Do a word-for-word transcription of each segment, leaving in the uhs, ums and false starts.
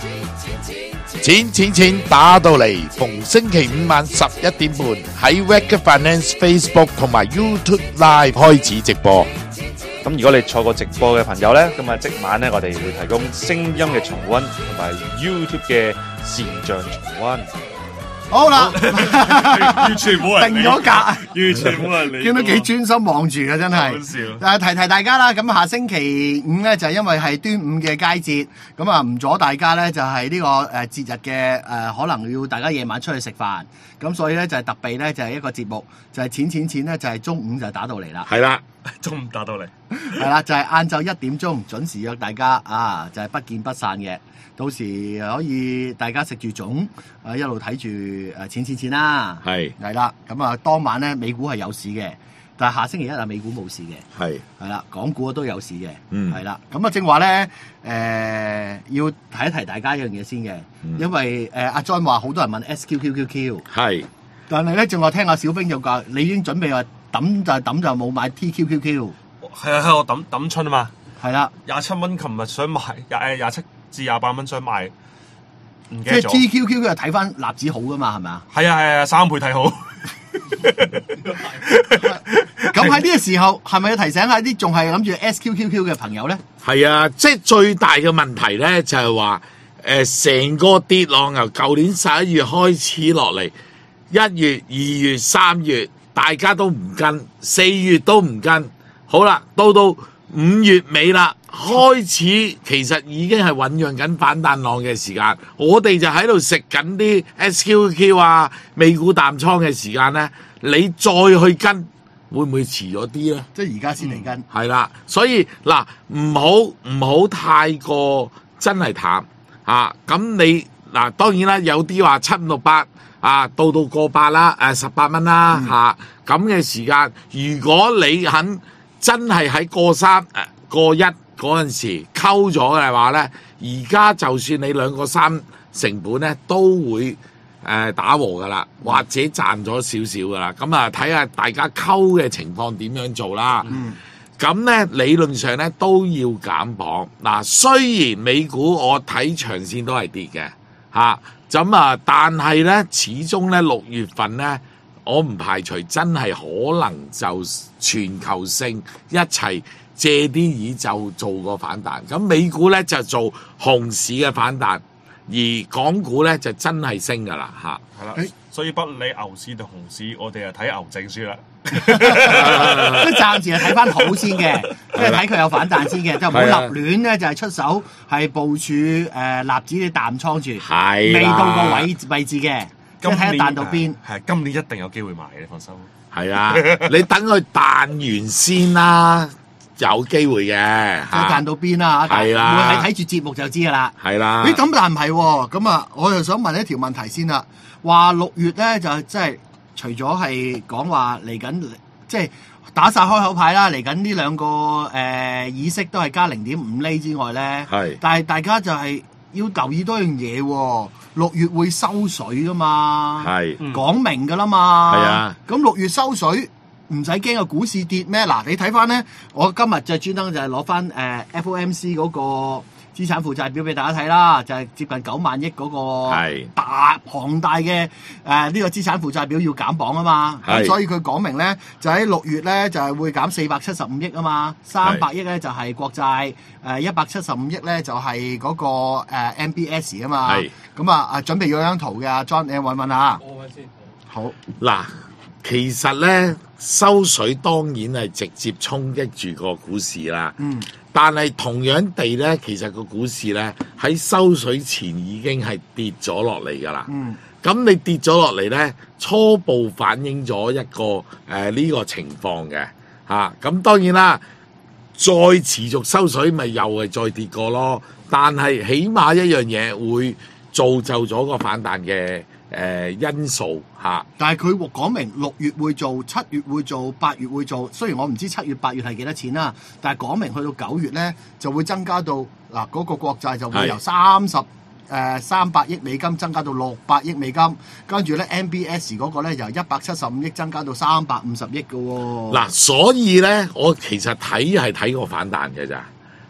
錢錢錢打到嚟，逢星期五晚十一點半喺 Wacker Finance Facebook 同埋 YouTube Live 開始直播。 咁如果你錯過直播嘅朋友呢，咁啊即晚呢，我哋會提供聲音嘅重溫同埋 YouTube 嘅視像重溫。 好啦， 完全冇人理定咗格， 完全冇人理。 見到幾專心望住嘅真係。 好笑。 誒提提大家啦，咁下星期五咧就係因為係端午嘅佳節，咁啊唔阻大家咧就係呢個誒節日嘅誒可能要大家夜晚出去食飯，咁所以咧就係特備咧就係一個節目，就係錢錢錢咧就係中午就打到嚟啦。 係啦， 中午打到嚟， 係啦，就係晏晝一點鐘準時約大家啊，就係不見不散嘅。到時可以大家食住粽，誒一路睇住誒錢錢錢啦。 係係啦，咁啊當晚咧美股係有市嘅，但係下星期一啊美股冇市嘅。 係係啦，港股都有市嘅。 嗯係啦，咁啊正話咧誒要提一提大家一樣嘢先嘅， 嗯因為誒阿 John 話好多人問 S Q Q Q Q， 係， 但係咧正話聽阿小兵就話你已經準備話抌就抌就冇買 T Q Q Q。 係啊係我抌抌春啊嘛， 係啦， 廿七蚊，琴日想買廿誒廿七至廿八蚊想買，唔記即係得咗。 T Q Q Q 係睇翻納指好噶嘛，係咪啊？ 係啊係啊，三倍睇好。 咁喺呢個時候係咪要提醒下啲仲係諗住 S Q Q Q 嘅朋友咧？ 係啊，即係最大嘅問題咧就係話誒成個跌浪由舊年十一月開始落嚟，一月、二月、三月大家都唔跟，四月都唔跟，好啦，到到五月尾啦，開始其實已經係醖釀緊反彈浪嘅時間，我哋就喺度食緊啲 S Q Q 啊、美股淡倉嘅時間咧，你再去跟，會唔會遲咗啲咧？ 即係而家先嚟跟。 係啦，所以嗱，唔好唔好太過真係淡啊！咁你嗱，當然啦，有啲話七五六八啊，到到過百啦，誒十八蚊啦嚇，咁嘅時間，如果你肯真係喺過三誒過一嗰陣時溝咗嘅話咧，而家就算你兩個三成本咧，都會誒打和噶啦，或者賺咗少少噶啦。咁啊，睇下大家溝嘅情況點樣做啦。咁咧、嗯、理論上咧都要減磅。嗱，雖然美股我睇長線都係跌嘅嚇，咁啊，但係咧始終咧六月份咧，我唔排除真係可能就全球性一齊借啲意就做個反彈。咁美股咧就做熊市嘅反彈。而港股咧就真係升噶啦嚇， 係啦，所以不理牛市定熊市，我哋就睇牛證書啦。 即係暫時係睇翻好先嘅，即係睇佢有反彈先嘅，就唔好立亂咧，就係出手係部署誒納指啲淡倉住， 係未到個位位置嘅，即係睇下彈到邊。 係今年一定有機會買嘅，你放心。 係啊，你等佢彈完先啦。有機會嘅， 即係彈到邊啦？ 係啦， 會係睇住節目就知㗎啦。 係啦。 咦咁但唔係喎，咁啊，我又想問一條問題先啦。話六月咧就即係除咗係講話嚟緊，即係打晒開口牌啦，嚟緊呢兩個誒議息都係加零點五厘之外咧， 係。 但係大家就係要留意多樣嘢喎。六月會收水㗎嘛？ 係。 講明㗎啦嘛。 係啊。 咁六月收水。唔使驚個股市跌咩？嗱，你睇翻咧，我今日就專登就係攞翻誒 F O M C 嗰個資產負債表俾大家睇啦，就係、是、接近九萬億嗰個大龐大嘅誒呢個資產負債表要減磅啊嘛，咁所以佢講明咧就喺六月咧就係、是、會減四百七十五億啊嘛，三百億咧就係、是、國債，誒一百七十五億咧就係、是、嗰、那個、呃、M B S 啊嘛，咁啊啊準備咗張圖嘅 John，你揾揾下。 我揾先。 好嗱。其實咧收水當然係直接衝擊住個股市啦，嗯，但係同樣地咧，其實個股市咧喺收水前已經係跌咗落嚟㗎啦，嗯，咁你跌咗落嚟咧，初步反映咗一個誒呢、呃呢個情況嘅嚇，咁、啊、當然啦，再持續收水咪又係再跌過咯，但係起碼一樣嘢會造就咗個反彈嘅。誒、呃、因素嚇、啊， 但係佢講明六月會做，七月會做，八月會做。雖然我唔知七月、八月係幾多錢啦，但係講明去到九月咧就會增加到嗱嗰、啊那個國債就會由三十誒三百億美金增加到六百億美金，跟住咧 M B S 嗰個咧由一百七十五億增加到三百五十億嘅喎。 嗱，所以咧我其實睇係睇個反彈嘅咋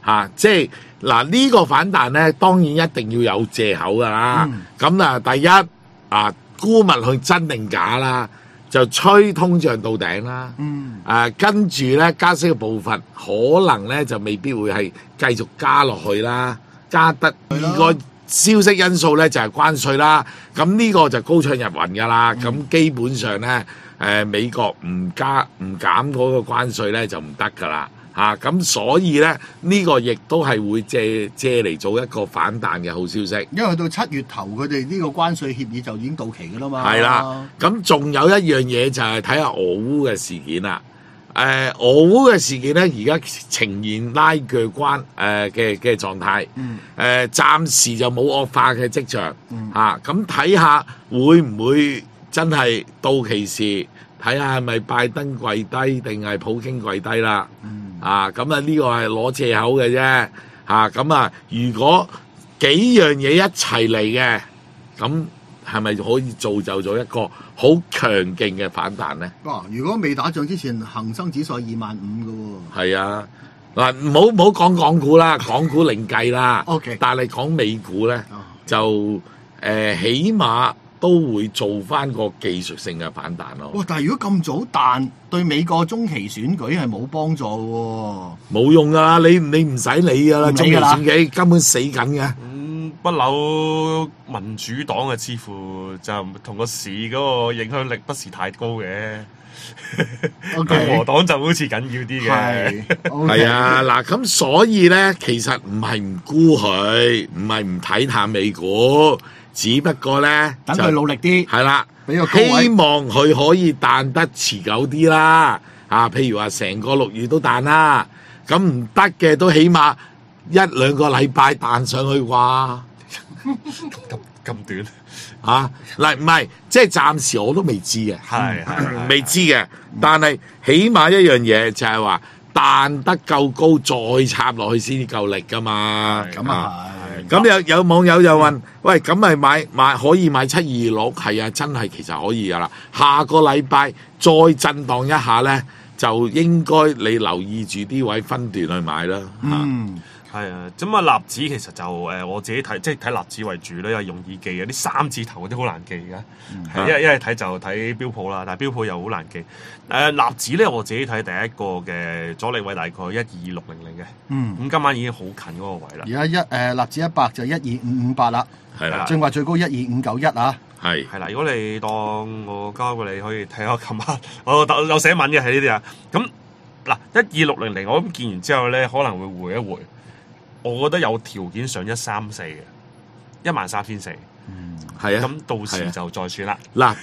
啊，即係嗱呢個反彈咧，當然一定要有藉口噶啦。咁啊、嗯，第一啊，估物佢真定假啦，就吹通脹到頂啦。嗯。誒、啊，跟住咧加息嘅步伐可能咧就未必會係繼續加落去啦，加得二個消息因素咧就係、是、關稅啦。咁呢個就高唱入雲噶啦。咁、嗯、基本上咧，誒、呃、美國唔加唔減嗰個關稅咧就唔得噶啦。嚇咁、啊、所以咧呢、這個亦都係會借借嚟做一個反彈嘅好消息， 因為到七月頭佢哋呢個關稅協議就已經到期㗎啦嘛。 係啦，咁仲有一樣嘢就係睇下俄烏嘅事件啦。誒、呃、俄烏嘅事件咧而家呈現拉鋸關誒嘅嘅狀態，誒、 嗯呃、暫時就冇惡化嘅跡象嚇。咁睇、 嗯下會唔會真係到期時睇下係咪拜登跪低定係普京跪低啦？ 嗯啊，咁啊呢個係攞藉口嘅啫，嚇咁啊！如果幾樣嘢一齊嚟嘅，咁係咪可以造就咗一個好強勁嘅反彈咧？ 哇！如果未打仗之前，恒生指數係二萬五嘅喎。 係啊，嗱唔好唔好講港股啦，港股另計啦。 OK， 但係講美股咧， 哦、 就誒、呃、起碼都會做翻個技術性嘅反彈咯。 哇！但係如果咁早彈，對美國中期選舉係冇幫助喎。 冇用噶啦，你你唔使理噶啦，中期唔理㗎啦選舉根本死緊嘅。 嗯，不嬲民主黨嘅似乎就同個市嗰個影響力不是太高嘅。共 OK 和黨就好似緊要啲嘅。 係係啊，嗱咁所以咧，其實唔係唔估佢，唔係唔睇淡美股，只不過咧等佢努力啲。 係啦， 俾個高位希望佢可以彈得持久啲啦。啊，譬如話成個六月都彈啦，咁唔得嘅都起碼一兩個禮拜彈上去啩。 咁咁短啊，嗱唔係，即係暫時我都未知嘅， 係係未知嘅，但係起碼一樣嘢就係話彈得夠高，再插落去先至夠力噶嘛。 咁啊係。 咁有有網友又問：喂，咁咪買買可以買七二六？係啊，真係其實可以噶啦。下個禮拜再震盪一下咧，就應該你留意住啲位分段去買啦。 嗯。 係啊，咁啊納指其實就誒、呃、我自己睇，即係睇納指為主咧，又容易記嘅。啲三字頭嗰啲好難記嘅，係一係一係睇就睇標普啦，但係標普又好難記。誒、呃、納指咧，我自己睇第一個嘅阻力位大概一二六零零嘅， 嗯， 咁今晚已經好近嗰個位啦。 而家一誒納指一百就一二五五八啦， 係啦， 正話最高一二五九一啊， 係係啦。如果你當我交過你，可以睇下琴晚我有寫文嘅喺呢啲啊。咁嗱一二六零零，我咁見完之後咧，可能會回一回。我覺得有條件上一三四嘅，一萬三千四。 嗯，係啊。 咁到時就再算啦。 嗱，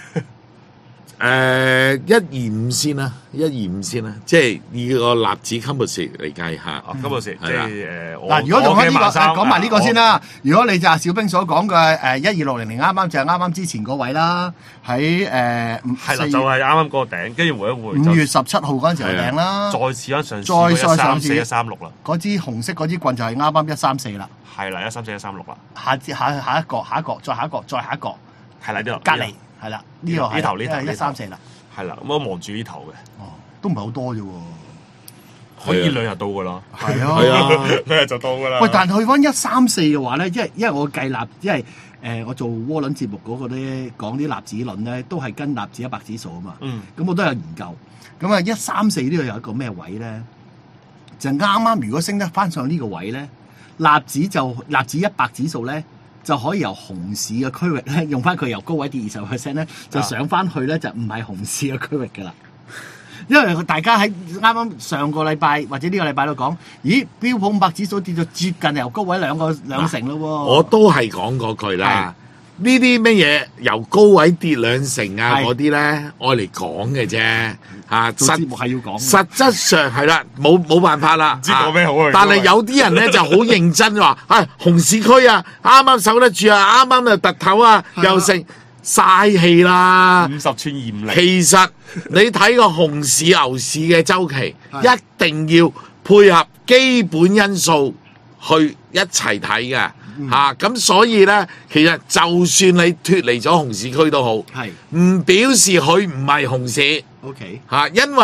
誒一二五先啦，一二五先啦，即係以個納指今日時嚟計下。 今日時即係誒， 嗱，如果用開呢個誒講埋呢個先啦。如果你就係小兵所講嘅誒一二六零零啱啱就係啱啱之前嗰位啦，喺誒係啦，就係啱啱嗰個頂，跟住回一回。 五月十七號嗰陣時候頂啦， 再試翻上再再上四一三六啦。 嗰支紅色嗰支棍就係啱啱一三四啦。 係啦，一三四一三六啦。 下支下下一個下一個再下一個再下一個係啦，呢度隔離係啦，呢個呢頭呢頭一三四啦。 係啦，咁我望住呢頭嘅。 哦，都唔係好多啫喎。 可以兩日到噶啦， 係啊， 係啊， 兩日就到噶啦。 喂，但係去翻一三四嘅話咧，因為因為我計納，因為誒、呃、我做窩輪節目嗰個咧講啲納指輪咧，都係跟納指一百指數啊嘛。 嗯。 咁我都有研究。咁啊，一三四呢度有一個咩位咧？就啱啱如果升得翻上呢個位咧，納指就納指一百指數咧就可以由熊市嘅區域咧，用翻佢由高位跌二十 percent 咧，就上翻去咧就唔係熊市嘅區域噶啦。因為大家喺啱啱上個禮拜或者呢個禮拜都講，咦標普五百指數跌到接近由高位兩個兩成咯喎。 我都係講嗰句啦，呢啲乜嘢由高位跌兩成啊嗰啲咧，愛嚟講嘅啫嚇。 做節目係要講， 實質上係啦，冇冇辦法啦。 唔知講咩好啊！ 但係有啲人咧就好認真話，啊熊市區啊，啱啱守得住啊，啱啱就突頭啊，又成。嘥氣啦！ 五十寸二五零， 其實你睇個熊市、牛市嘅周期，一定要配合基本因素去一齊睇嘅嚇。咁、嗯啊、所以咧，其實就算你脫離咗熊市區都好， 係唔表示佢唔係熊市。 OK 嚇、啊，因為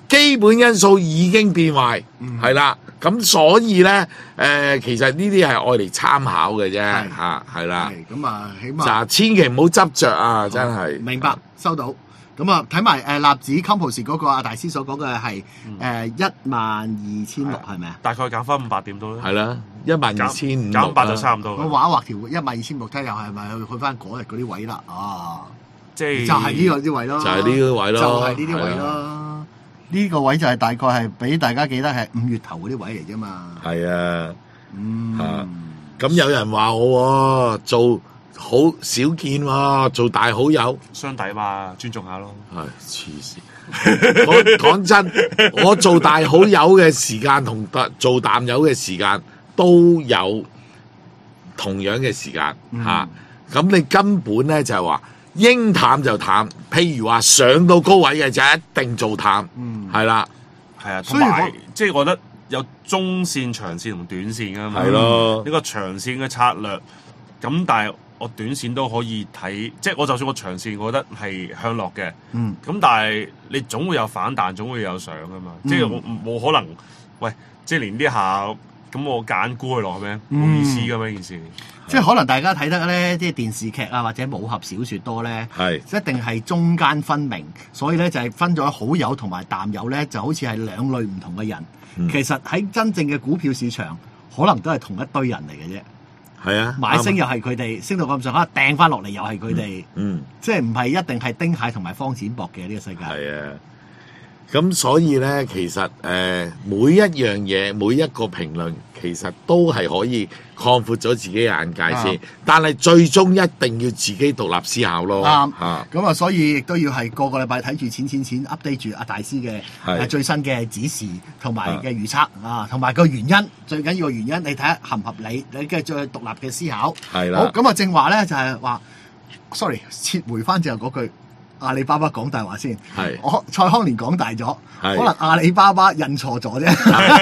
基本因素已經變壞， 嗯係啦、咁所以咧，誒、呃，其實呢啲係愛嚟參考嘅啫， 係嚇，係啦， 係咁啊，起碼就千祈唔好執着啊，真係。 明白，收到。咁啊，睇埋誒納指 Composite 嗰個阿大師所講嘅係誒一萬二千六係咪啊？ 大概減翻五百點到啦。 係啦，一萬二千五減五百就差唔多㗎。 我畫一畫條一萬二千六，睇下又係咪去去翻嗰日嗰啲位啦？啊， 即係就係呢個啲位咯， 就係呢個位咯， 就係呢啲位咯。呢個位就係大概係俾大家記得係五月頭嗰啲位嚟啫嘛。 係啊， 嗯， 啊咁有人話我喎做好少見喎，做大好友。 雙底嘛，尊重下咯。 係黐線！講講真，我做大好友嘅時間同做淡友嘅時間都有同樣嘅時間嚇。咁、你根本咧就係話應淡就淡，譬如話上到高位嘅就一定做淡， 嗯係啦， 係啊， 所以同埋我即係我覺得有中線、長線同短線噶嘛。 係咯呢個長線嘅策略，咁但係我短線都可以睇，即係我就算我長線，我覺得係向落嘅。 嗯， 咁但係你總會有反彈，總會有上噶嘛。 嗯即係我冇可能，喂，即係連呢下咁我揀沽佢落咩？冇、 嗯意思噶嘛呢件事。 即係可能大家睇得咧，即係電視劇啊或者武俠小説多咧， 係一定係中間分明，所以咧就係分咗好友同埋淡友咧，就好似係兩類唔同嘅人。 嗯其實喺真正嘅股票市場，可能都係同一堆人嚟嘅啫。 係啊， 買升啱又係佢哋，升到咁上下掟翻落嚟又係佢哋， 嗯。 即係唔係一定係丁蟹同埋方錢搏嘅呢個世界。 係啊，咁所以咧，其實誒、呃、每一樣嘢，每一個評論，其實都係可以擴闊咗自己眼界先。 啱但係最終一定要自己獨立思考咯。 啱嚇， 咁啊，所以亦都要係個個禮拜睇住錢錢錢 update 住阿大師嘅係誒最新嘅指示同埋嘅預測啊，同埋個原因，最緊要個原因，你睇下合唔合理，你跟住再獨立嘅思考。 係啦好，咁啊，正話咧就係話，sorry，撤回翻之後嗰句。阿里巴巴講大話先， 係我蔡康年講大咗， 係可能阿里巴巴印錯咗啫，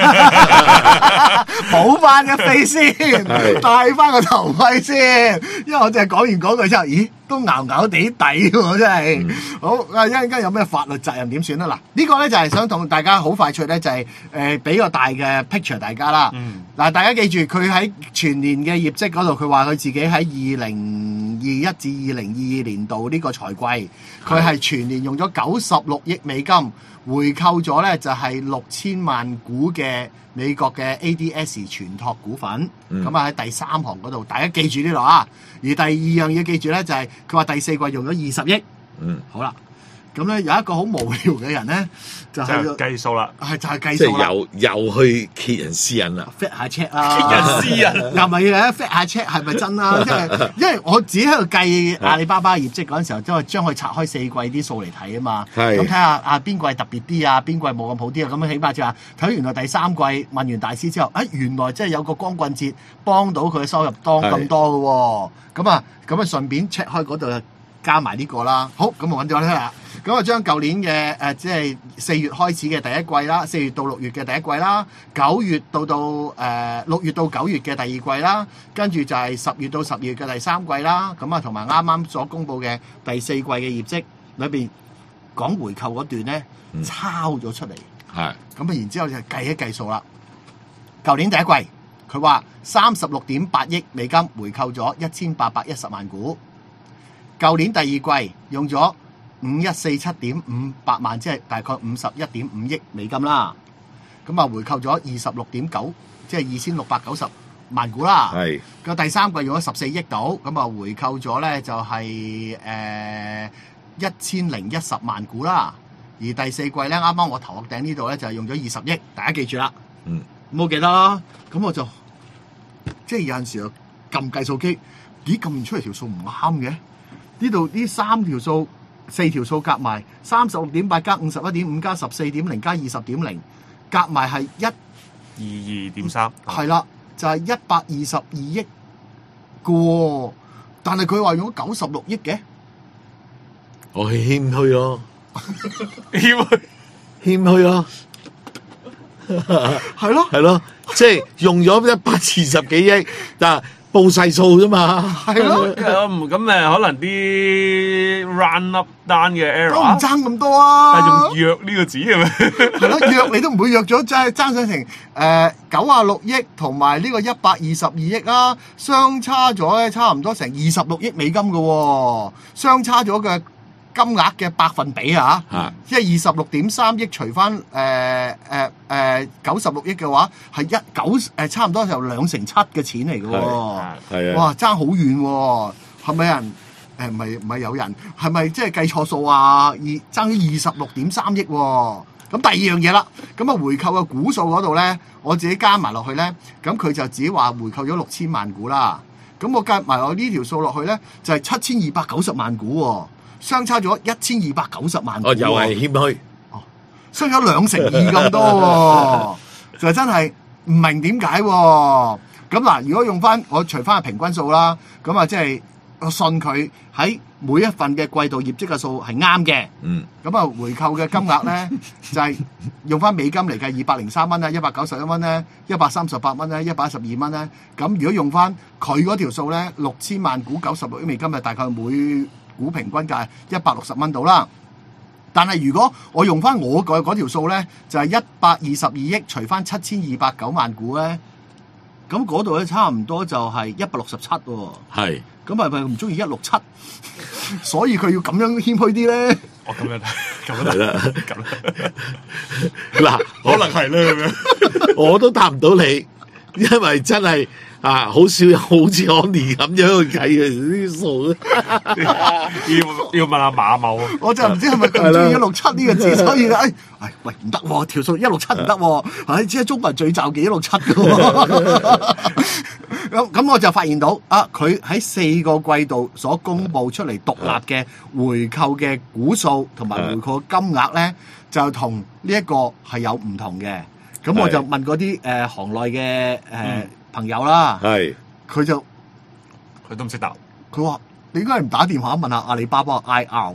補翻一飛先， 係戴翻個頭盔先，因為我淨係講完嗰句之後，咦，都咬咬地底喎，真係。好啊，一陣間有咩法律責任點算啊？嗱，呢個咧就係想同大家好快脆咧，就係誒俾個大嘅 picture 大家啦。嗱，大家記住佢喺全年嘅業績嗰度，佢話佢自己喺二零二一至二零二二年度呢個財季，佢係全年用咗九十六億美金回購咗咧，就係六千萬股嘅美國嘅 A D S 全託股份。咁啊喺第三行嗰度，大家記住呢度啊。而第二樣嘢記住咧，就係佢話第四季用咗二十億。 嗯， 好啦，咁咧有一個好無聊嘅人咧，就就係、 係計數啦。 係就係計即數啦。 係又又去揭人私隱啦。 fit 下 check 啊， 揭人私隱又咪嘅 fit 下 check 係咪真啊？即係因為我自己喺度計阿里巴巴業績嗰陣時候，都係將佢拆開四季啲數嚟睇啊嘛。 係咁睇下啊邊季特別啲啊，邊季冇咁好啲啊。咁起碼就話睇原來第三季問完大師之後，啊原來真係有個光棍節幫到佢嘅收入當咁多嘅喎。咁啊咁啊順便 check 開嗰度加埋呢個啦。好，咁我揾咗啦。咁啊，將舊年嘅誒，即係四月開始嘅第一季啦，四月到六月嘅第一季啦，九月到到誒六月到九月嘅第二季啦，跟住就係十月到十二月嘅第三季啦。咁啊，同埋啱啱所公布嘅第四季嘅業績裏邊講回購嗰段咧，抄咗出嚟。 係咁啊，然之後就計一計數啦。舊年第一季佢話三十六點八億美金回購咗一千八百一十萬股，舊年第二季用咗五一四七點五百萬，即係大概五十一點五億美金啦。咁啊，回購咗二十六點九，即係二千六百九十萬股啦。 係個第三季用咗十四億度，咁啊回購咗咧就係誒一千零一十萬股啦。而第四季咧，啱啱我頭殼頂呢度咧就係用咗二十億，大家記住啦。 嗯， 冇記得啦。咁我就即係有陣時候撳計數機，咦撳完出嚟條數唔啱嘅？呢度呢三條數。四條數夾埋，三十六點八加五十一點五加十四點零加二十點零，夾埋係一二二點三， 係啦，就係一百二十二億嘅喎。但係佢話用咗九十六億嘅， 我係謙虛咯， 謙虛謙虛咯， 係咯， 係咯，即係用咗一百二十幾億，但報細數啫嘛。 係咯， 咁咁誒，可能啲 run up 單嘅都唔 error， 爭咁多啊。 但係用約呢個字係咪？ 係咯，約你都唔會約咗，真係爭上成誒九啊六億同埋呢個一百二十二億啊，相差咗咧差唔多成二十六億美金嘅喎，相差咗嘅金額嘅百分比啊， 啊即係二十六點三億除翻誒誒誒九十六億嘅話，係一九誒差唔多就兩成七嘅錢嚟嘅喎， 係啊， 哇，爭好遠喎，係咪有人？誒唔係唔係有人，係咪即係計錯數啊？二爭咗二十六點三億喎。咁第二樣嘢啦，咁啊回購嘅股數嗰度咧，我自己加埋落去咧，咁佢就只話回購咗六千萬股啦。咁我加埋我呢條數落去咧，就係七千二百九十萬股喎，相差咗一千二百九十萬股。 哦，又係謙虛。 相差兩成二咁多喎，就真係唔明點解喎。咁嗱，如果用翻我除翻個平均數啦，咁啊即係。我信佢喺每一份嘅季度業績嘅數係啱嘅， 嗯， 咁啊回購嘅金額咧就係用翻美金嚟計二百零三蚊啦，一百九十一蚊咧，一百三十八蚊咧，一百一十二蚊咧，咁如果用翻佢嗰條數咧，六千萬股九十六億美金，就大概每股平均價一百六十蚊到啦。但係如果我用翻我個嗰條數咧，就係一百二十二億除翻七千二百九萬股咧，咁嗰度咧差唔多就係一百六十七喎。 係。 咁係咪唔中意一六七？所以佢要咁樣謙虛啲咧。 哦，咁樣咁樣係啦， 咁嗱， 可能係咧咁樣。 我都答唔到你，因為真係啊，好少好似我年咁樣去計嘅啲數。 要要問下馬某， 我就唔知係咪佢唔中意一六七呢個字，所以咧，誒，哎喂，唔得喎，條數一六七唔得喎，唉，只係中國人最罩忌一六七嘅喎。咁咁我就發現到啊，佢喺四個季度所公佈出嚟獨立嘅回購嘅股數同埋回購金額咧，就同呢一個係有唔同嘅。咁我就問嗰啲誒行內嘅誒朋友啦， 係佢就佢都唔識答。 佢話：你應該唔打電話問下阿里巴巴 I R。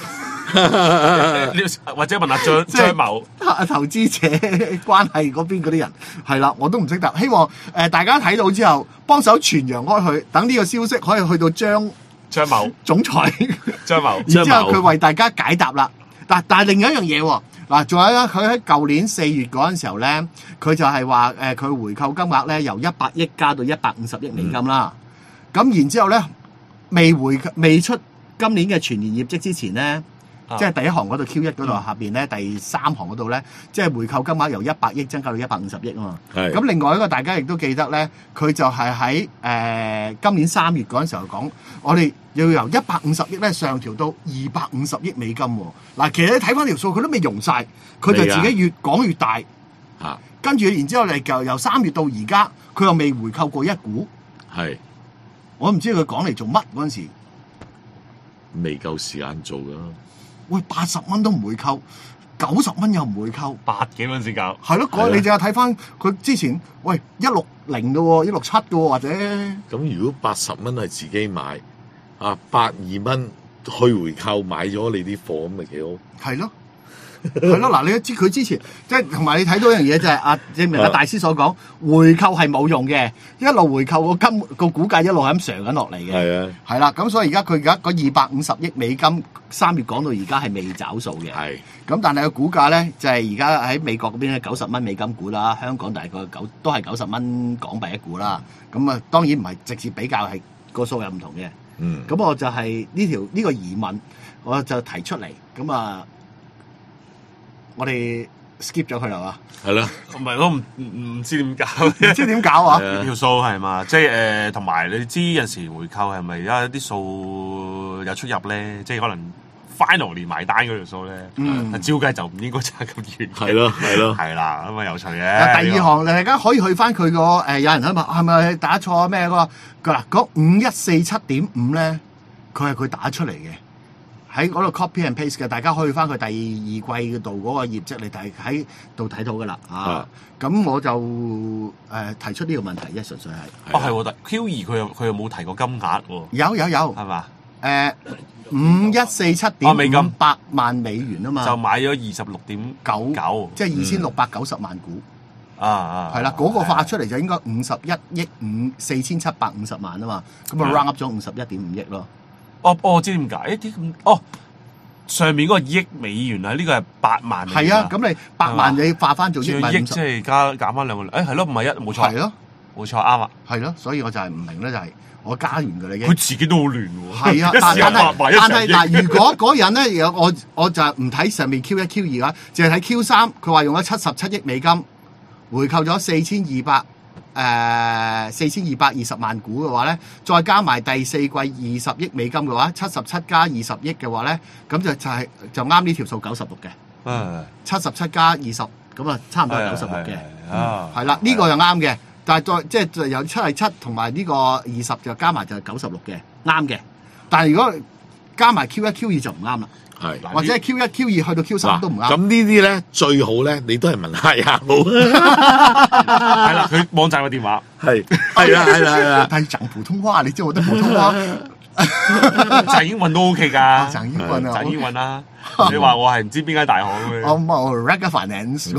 或者問下張即係張某投資者關係嗰邊嗰啲人係啦，我都唔識得。希望誒、呃、大家睇到之後幫手傳揚開去，等呢個消息可以去到張張某總裁張某， 然之後佢為大家解答啦。嗱，但係另一樣嘢喎，嗱，仲有咧，佢喺舊年四月嗰陣時候咧，佢就係話誒佢回購金額咧由一百億加到一百五十億美金啦。咁、嗯、然之後咧未回未出今年嘅全年業績之前咧。即係第一行嗰度 Q 一嗰度下邊咧，第三行嗰度咧，即係回購金額由一百億增加到一百五十億啊嘛。咁另外一個大家亦都記得咧，佢就係喺誒今年三月嗰陣時候講，我哋要由一百五十億咧上調到二百五十億美金喎。嗱，其實你睇翻條數，佢都未用晒，佢就自己越講越大。 啊， 跟住然之後嚟就由三月到而家，佢又未回購過一股。 係， 我唔知佢講嚟做乜嗰陣時， 未夠時間做㗎。 喂，八十蚊都唔回購，九十蚊又唔回購， 百幾蚊先夠。 係咯，嗰你淨係睇翻佢之前，喂一六零嘅喎，一六七嘅喎，或者咁如果八十蚊係自己買，啊百二蚊去回購買咗你啲貨咁咪幾好？ 係咯，係咯，嗱，你都知佢之前即係同埋你睇到一樣嘢就係阿正明阿大師所講，回購係冇用嘅，一路回購個金個股價一路係咁上緊落嚟嘅。 係啊， 係啦，咁所以而家佢而家嗰二百五十億美金，三月講到而家係未找數嘅。 係， 咁但係個股價咧就係而家喺美國嗰邊咧九十蚊美金股啦，香港大概九都係九十蚊港幣一股啦。咁啊當然唔係直接比較，係個數有唔同嘅。 嗯， 咁我就係呢條呢個疑問，我就提出嚟。咁啊，我哋 skip 咗佢啦嘛。 係咯， 唔係我唔唔唔知點搞， 唔知點搞啊？ 條數係嘛？即係誒，同埋你知有陣時回購係咪而家啲數有出入咧？即係可能 final 連埋單嗰條數咧， 嗯， 照計就唔應該差咁遠。 係咯，係咯， 係啦，咁啊有趣嘅。 第二行大家可以去翻佢個誒，有人喺度問係咪打錯咩嗰個嗱嗰五一四七點五咧？佢係佢打出嚟嘅。喺嗰度 copy and paste 嘅，大家可以翻佢第二季度嗰個業績嚟睇，喺度睇到噶啦啊！咁我就誒、呃、提出呢個問題啫，純粹係。 哦，係喎，但 Q 二佢又佢又冇提過金額喎。 有有有， 係嘛？ 誒五一四七點五百萬美元啊嘛， 就買咗二十六點九九， 即係二千六百九十萬股。 啊啊， 係啦，嗰、那個發出嚟就應該五十一億五四千七百五十萬啊嘛，咁啊 round up 咗五十一點五億咯。 哦，我知點解？一啲咁哦，上面嗰個億美元啊，呢個係八萬美元。 係啊，咁你八萬你化翻做億咪億即係加減翻兩個，誒係咯，唔係一冇錯。 係咯， 冇錯啱啊。 係咯，所以我就係唔明咧，就係、是、我加完㗎啦已經。 佢自己都好亂喎。 係啊， 一但時間八萬，一係但係時間億嗱，如果嗰人咧有我我就唔睇上面 Q 一 Q 二啦，淨係睇 Q 三，佢話用咗七十七億美金回購咗四千二百。誒四千二百二十萬股嘅話咧，再加埋第四季二十億美金嘅話，七十七加二十億嘅話咧，咁就就係就啱呢條數九十六嘅。 誒七十七加二十，咁啊差唔多係九十六嘅。 啊， 係啦，呢個就啱嘅，但係再即係就有七係七同埋呢個二十就加埋就係九十六嘅，啱嘅。但係如果加埋 Q 一 Q 二就唔啱啦。 係或者 Q 一 Q 二去到 Q 三都唔啱。 咁呢啲咧最好咧，你都係問下亞冇。 係啦，佢網站嘅電話係係啦係啦係啦。 但係講普通話，你知我得普通話。 講英文都 OK 㗎， 講英文啊， 講英文啦。你話我係唔知邊間大學咁樣。 我冇 Rega Finance。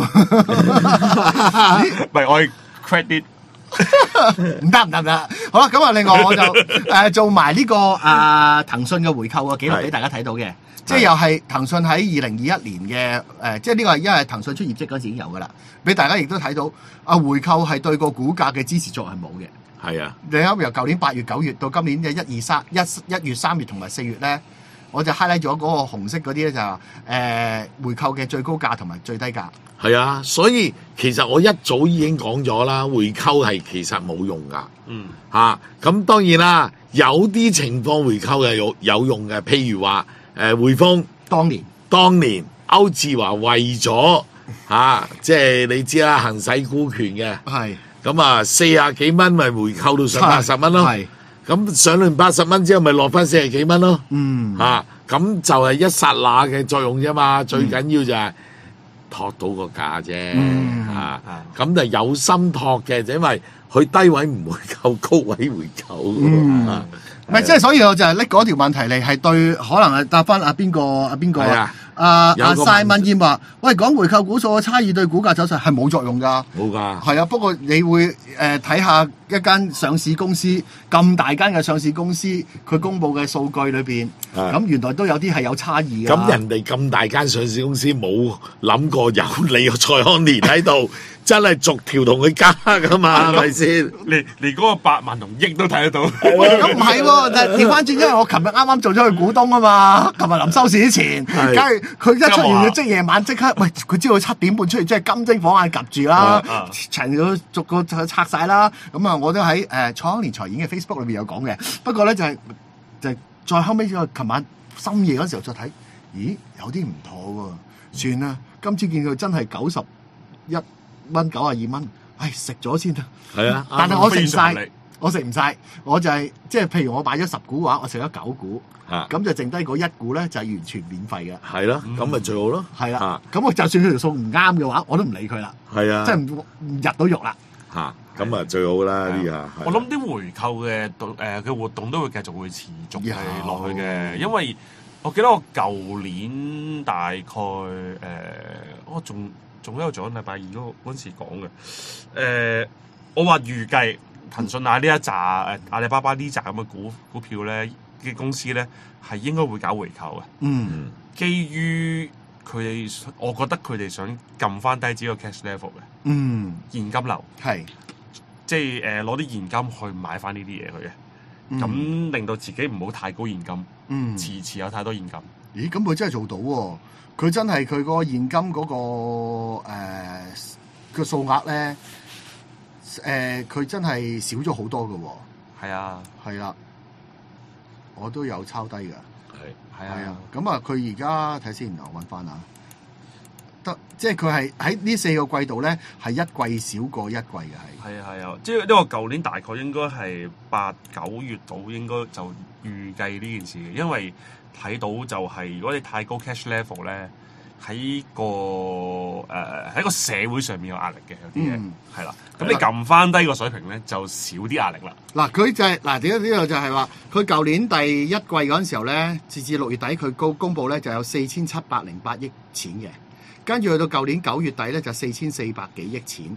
唔係我係 credit。 唔得唔得唔得，好啦，咁啊，另外我就誒、呃、做埋呢、這個啊、呃、騰訊嘅回購嘅記錄俾大家睇到嘅，即係又係騰訊喺二零二一年嘅誒、呃，即係呢個係因為騰訊出業績嗰時已經有噶啦，俾大家亦都睇到啊回購係對個股價嘅支持作用係冇嘅。 係啊， 你啱由舊年八月、九月到今年嘅一二三一一月、三月同埋四月咧，我就 highlight 咗嗰個紅色嗰啲咧就係、是、誒、呃、回購嘅最高價同埋最低價。 係啊，所以其實我一早已經講咗啦，回購係其實冇用噶。 嗯， 嚇咁、啊、當然啦，有啲情況回購係有有用嘅，譬如話誒匯豐當年當年歐志華為咗嚇、啊，即係你知啦，行使股權嘅， 係咁啊四廿幾蚊咪回購到上八十蚊咯。係咁上完八十蚊之後，咪落翻四十幾蚊咯。嗯，嚇咁、啊、就係一剎那嘅作用啫嘛，最緊要就係、是。托到個價啫，嚇、嗯！咁、啊、就有心托嘅，就因為佢低位唔會夠，高位回購。嗯， 唔係即係，所以我就係拎嗰條問題嚟，係對可能係答翻阿邊個阿邊個啊？阿阿 Simon 燕話：喂，講回購股數嘅差異對股價走勢係冇作用㗎。冇㗎。係啊，不過你會誒睇下一間上市公司咁大間嘅上市公司，佢公佈嘅數據裏邊，咁原來都有啲係有差異㗎。 咁人哋咁大間上市公司冇諗過有你個蔡康年喺度，真係逐條同佢加㗎嘛？係咪先？ 連連嗰個百萬同億都睇得到。 咁唔係喎，但係調翻轉，因為我琴日啱啱做咗佢股東啊嘛，琴日臨收市之前，梗係佢一出完嘅即夜晚即刻，喂，佢知道七點半出嚟，即係金睛火眼夾住啦，陳咗逐個拆晒啦。咁啊，我都喺誒蔡康年財演嘅 Facebook 裏邊有講嘅。不過咧就係、是、就係、是、再後尾，我琴晚深夜嗰時候再睇，咦，有啲唔妥喎。算啦，今次見佢真係九十一蚊、九十二蚊，唉，食咗先啦。係啊，但係我食唔晒。我食唔晒，我就係、是、即係譬如我買咗十股嘅話，我食咗九股，咁、啊、就剩低嗰一股咧就係、是、完全免費嘅。係咯，咁咪最好咯。係啦，咁、啊、我就算佢條數唔啱嘅話，我都唔理佢啦。係啊，即係唔唔入到肉啦。嚇，咁啊最好啦呢下。 我諗啲回購嘅誒嘅活動都會繼續會持續係落去嘅，因為我記得我舊年大概誒、呃，我仲仲喺度做緊禮拜二嗰嗰陣時講嘅，誒、呃，我話預計。騰訊啊呢一紮誒阿里巴巴呢紮咁嘅股股票咧嘅公司咧係應該會搞回購嘅。嗯，基於佢哋，我覺得佢哋想撳翻低自己個 cash level 嘅。嗯，現金流係即係誒攞啲現金去買翻呢啲嘢佢嘅，咁、嗯、令到自己唔好太高現金。嗯，遲遲有太多現金。咦？咁佢真係做到喎、哦！佢真係佢個現金嗰、那個誒個、呃、數額咧。誒、呃，佢真係少咗好多㗎喎、哦。係啊，係啦，我都有抄低㗎。係，係啊。咁啊，佢而家睇先，我揾翻啊。得，即係佢係喺呢四個季度咧，係一季少過一季嘅係。係啊，係啊。即係呢個舊年大概應該係八九月度應該就預計呢件事嘅，因為睇到就係、是、如果你太高 cash level 咧。喺個誒喺、呃、個社會上面有壓力嘅有啲嘢係啦，咁、嗯、你撳翻低個水平咧就少啲壓力啦。嗱，佢就係嗱，點解呢個就係話佢舊年第一季嗰陣時候咧，截至六月底佢公公佈咧就有四千七百零八億錢嘅，跟住去到舊年九月底咧就四千四百幾億錢，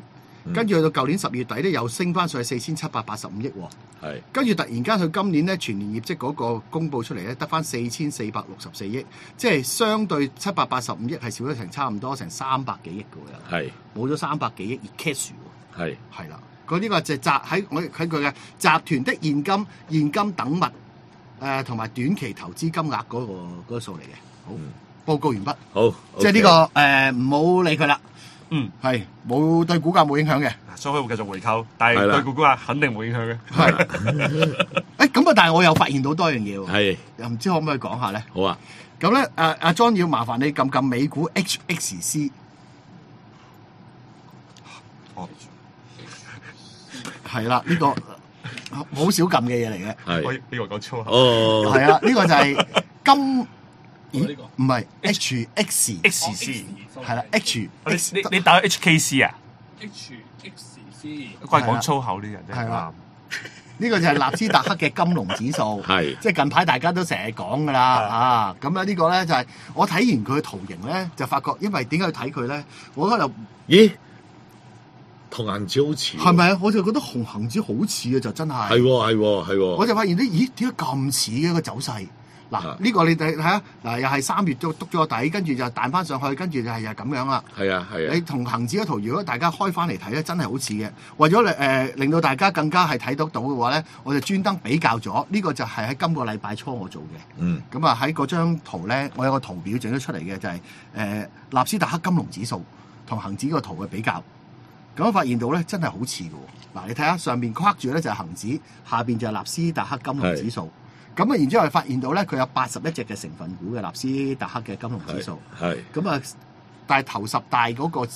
跟住去到舊年十月底咧，又升翻上去四千七百八十五億喎。 係跟住突然間佢今年咧全年業績嗰個公佈出嚟咧，得翻四千四百六十四億，即係相對七百八十五億係少咗成差唔多成三百幾億嘅喎。 係冇咗三百幾億熱 cash 喎。 係係啦，佢呢個就集喺我喺佢嘅集團的現金、現金等物誒同埋短期投資金額嗰、嗰個嗰、嗰個數嚟嘅。好， 嗯報告完畢。 好， 即係呢、呢個誒唔好理佢啦。 嗯， 係冇對股價冇影響嘅。 所以佢會繼續回購，但係係啦對股價肯定冇影響嘅。 係誒咁啊！但係我又發現到多樣嘢喎。 係又唔知可唔可以講下咧？ 好啊。 咁咧，誒阿 John 要麻煩你撳撳美股 H X C。 哦， 係啦，呢、個好少撳嘅嘢嚟嘅。 係可以呢個講粗口。 哦， 係啊，呢、個就係金。咦呢個唔係 H X X C， 係啦 H 你你你打 H K C 啊？ H X C 關講粗口啲人真係係啦啱。 呢個就係納斯達克嘅金龍指數， 係即係近排大家都成日講噶啦啊！咁咧呢個咧就係、我睇完佢嘅圖形咧，就發覺因為點解要睇佢咧？我喺度咦，同恒指好似喎係咪啊？我就覺得紅恒指好似嘅就真係係喎係喎係喎。 我就發現啲咦點解咁似嘅個走勢？嗱啊呢個你睇睇下嗱，又係三月都篤咗個底，跟住就彈翻上去，跟住就係又咁樣啦。 係啊係你啊。 同恒指嘅圖，如果大家開翻嚟睇咧，真係好似嘅。為咗誒、呃、令到大家更加係睇得到嘅話咧，我就專登比較咗。呢、個就係喺今個禮拜初我做嘅。 嗯咁啊喺嗰張圖咧，我有個圖表整咗出嚟嘅，就係、誒、納斯達克金龍指數同恒指個圖嘅比較。咁我發現到咧，真係好似嘅喎。嗱，你睇下上邊框住咧就係恒指，下邊就係納斯達克金龍指數。咁啊，然之後我發現到咧，佢有八十一隻嘅成分股嘅納斯達克嘅金龍指數。 係咁啊，但係頭十大嗰、個誒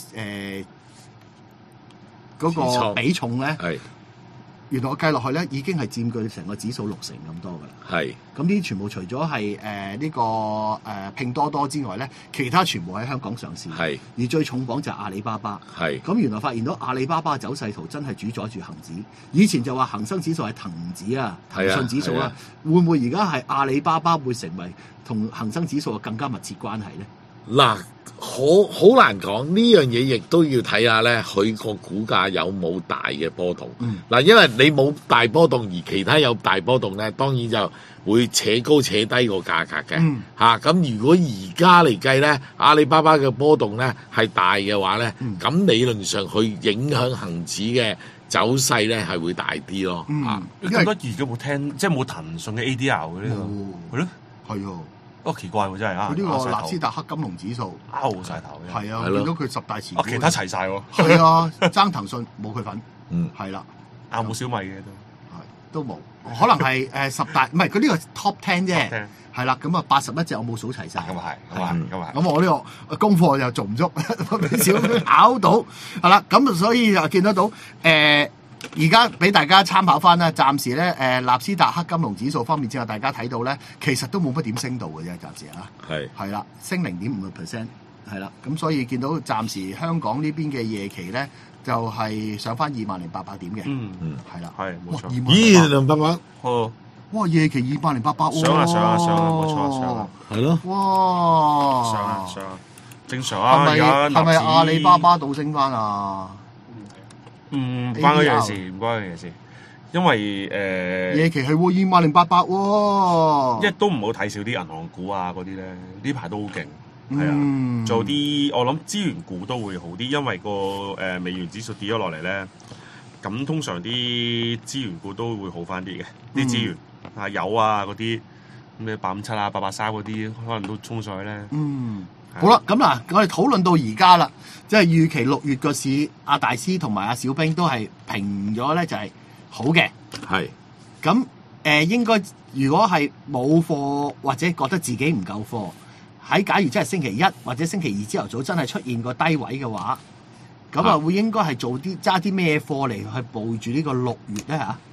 嗰、 持倉個比重咧， 係原來我計落去咧，已經係佔據成個指數六成咁多㗎啦。 係咁呢啲全部除咗係誒呢個誒、呃、拼多多之外咧，其他全部喺香港上市。 係而最重磅就係阿里巴巴。 係咁原來發現到阿里巴巴嘅走勢圖真係主宰住恒指。以前就話恒生指數係騰指啊，騰係啊訊指數啊係啊， 會唔會而家係阿里巴巴會成為同恒生指數更加密切關係咧？ 嗱，好好難講呢樣嘢，亦都要睇下咧，佢個股價有冇大嘅波動。 嗯嗱、因為你冇大波動，而其他有大波動咧，當然就會扯高扯低個價格嘅。 嗯嚇咁、如果而家嚟計咧，阿里巴巴嘅波動咧係大嘅話咧， 嗯咁、理論上佢影響恒指嘅走勢咧係會大啲咯。 嗯啊， 因為咁多而家冇聽，即係冇騰訊嘅 A D R 嘅呢個，係咯， 係喎， 哦奇怪喎真係啊！ 佢呢個拗晒頭納斯達克金龍指數拗晒頭嘅， 係啊， 係咯見到佢十大前股哦其他齊晒喎， 係啊，爭騰訊冇佢份， 嗯， 係啦， 拗冇小米嘅都。 係都冇，可能係誒十大，唔係佢呢個 top ten 啫， 聽係啦，咁啊八十一隻我冇數齊晒。 咁啊係，咁啊係，咁啊係。 咁我呢個功課又做唔足，俾少考到，係啦，咁所以就見得到誒，而家俾大家參考翻啦。暫時咧誒納斯達克金龍指數方面之後，大家睇到咧，其實都冇乜點升到嘅啫，暫時啊， 係係啦，升零點五個 percent，係啦，咁所以見到暫時香港呢邊嘅夜期咧，就係上翻二萬零八百點嘅， 嗯， 嗯， 係啦， 係冇錯。 哇二萬咦， 零八梁伯伯哦， 哇夜期二萬零八百喎， 上啊上啊上啊冇錯上啊係咯， 哇， 上啊上啊，正常啊。 係咪而家係咪納指阿里巴？巴倒升翻啊？ 嗯，唔關嗰樣事，唔關嗰樣事，因為誒， 夜期係喎，二萬零八百喎， 一都唔好睇少啲銀行股啊嗰啲咧，呢排都好勁，係嗯啊，做啲我諗資源股都會好啲，因為個誒美元指數跌咗落嚟咧，咁通常啲資源股都會好翻啲嘅，啲資源啊油啊嗰啲咩八五七啊、八八三嗰啲，可能都衝上去咧。 嗯， 係好啦，咁嗱，我哋討論到而家啦，即係預期六月個市，阿大師同埋阿小兵都係評咗咧，就係好嘅。 係咁誒、呃，應該如果係冇貨或者覺得自己唔夠貨，喺假如真係星期一或者星期二朝頭早真係出現個低位嘅話，咁啊啊會應該係做啲揸啲咩貨嚟去佈住呢個六月咧嚇？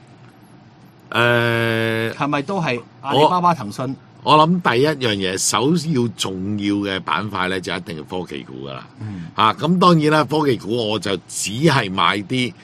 誒。 係咪都係阿里巴巴、騰訊？ 我諗第一樣嘢，首要重要嘅板塊咧，就一定係科技股噶啦。 嗯嚇咁、當然啦，科技股我就只係買啲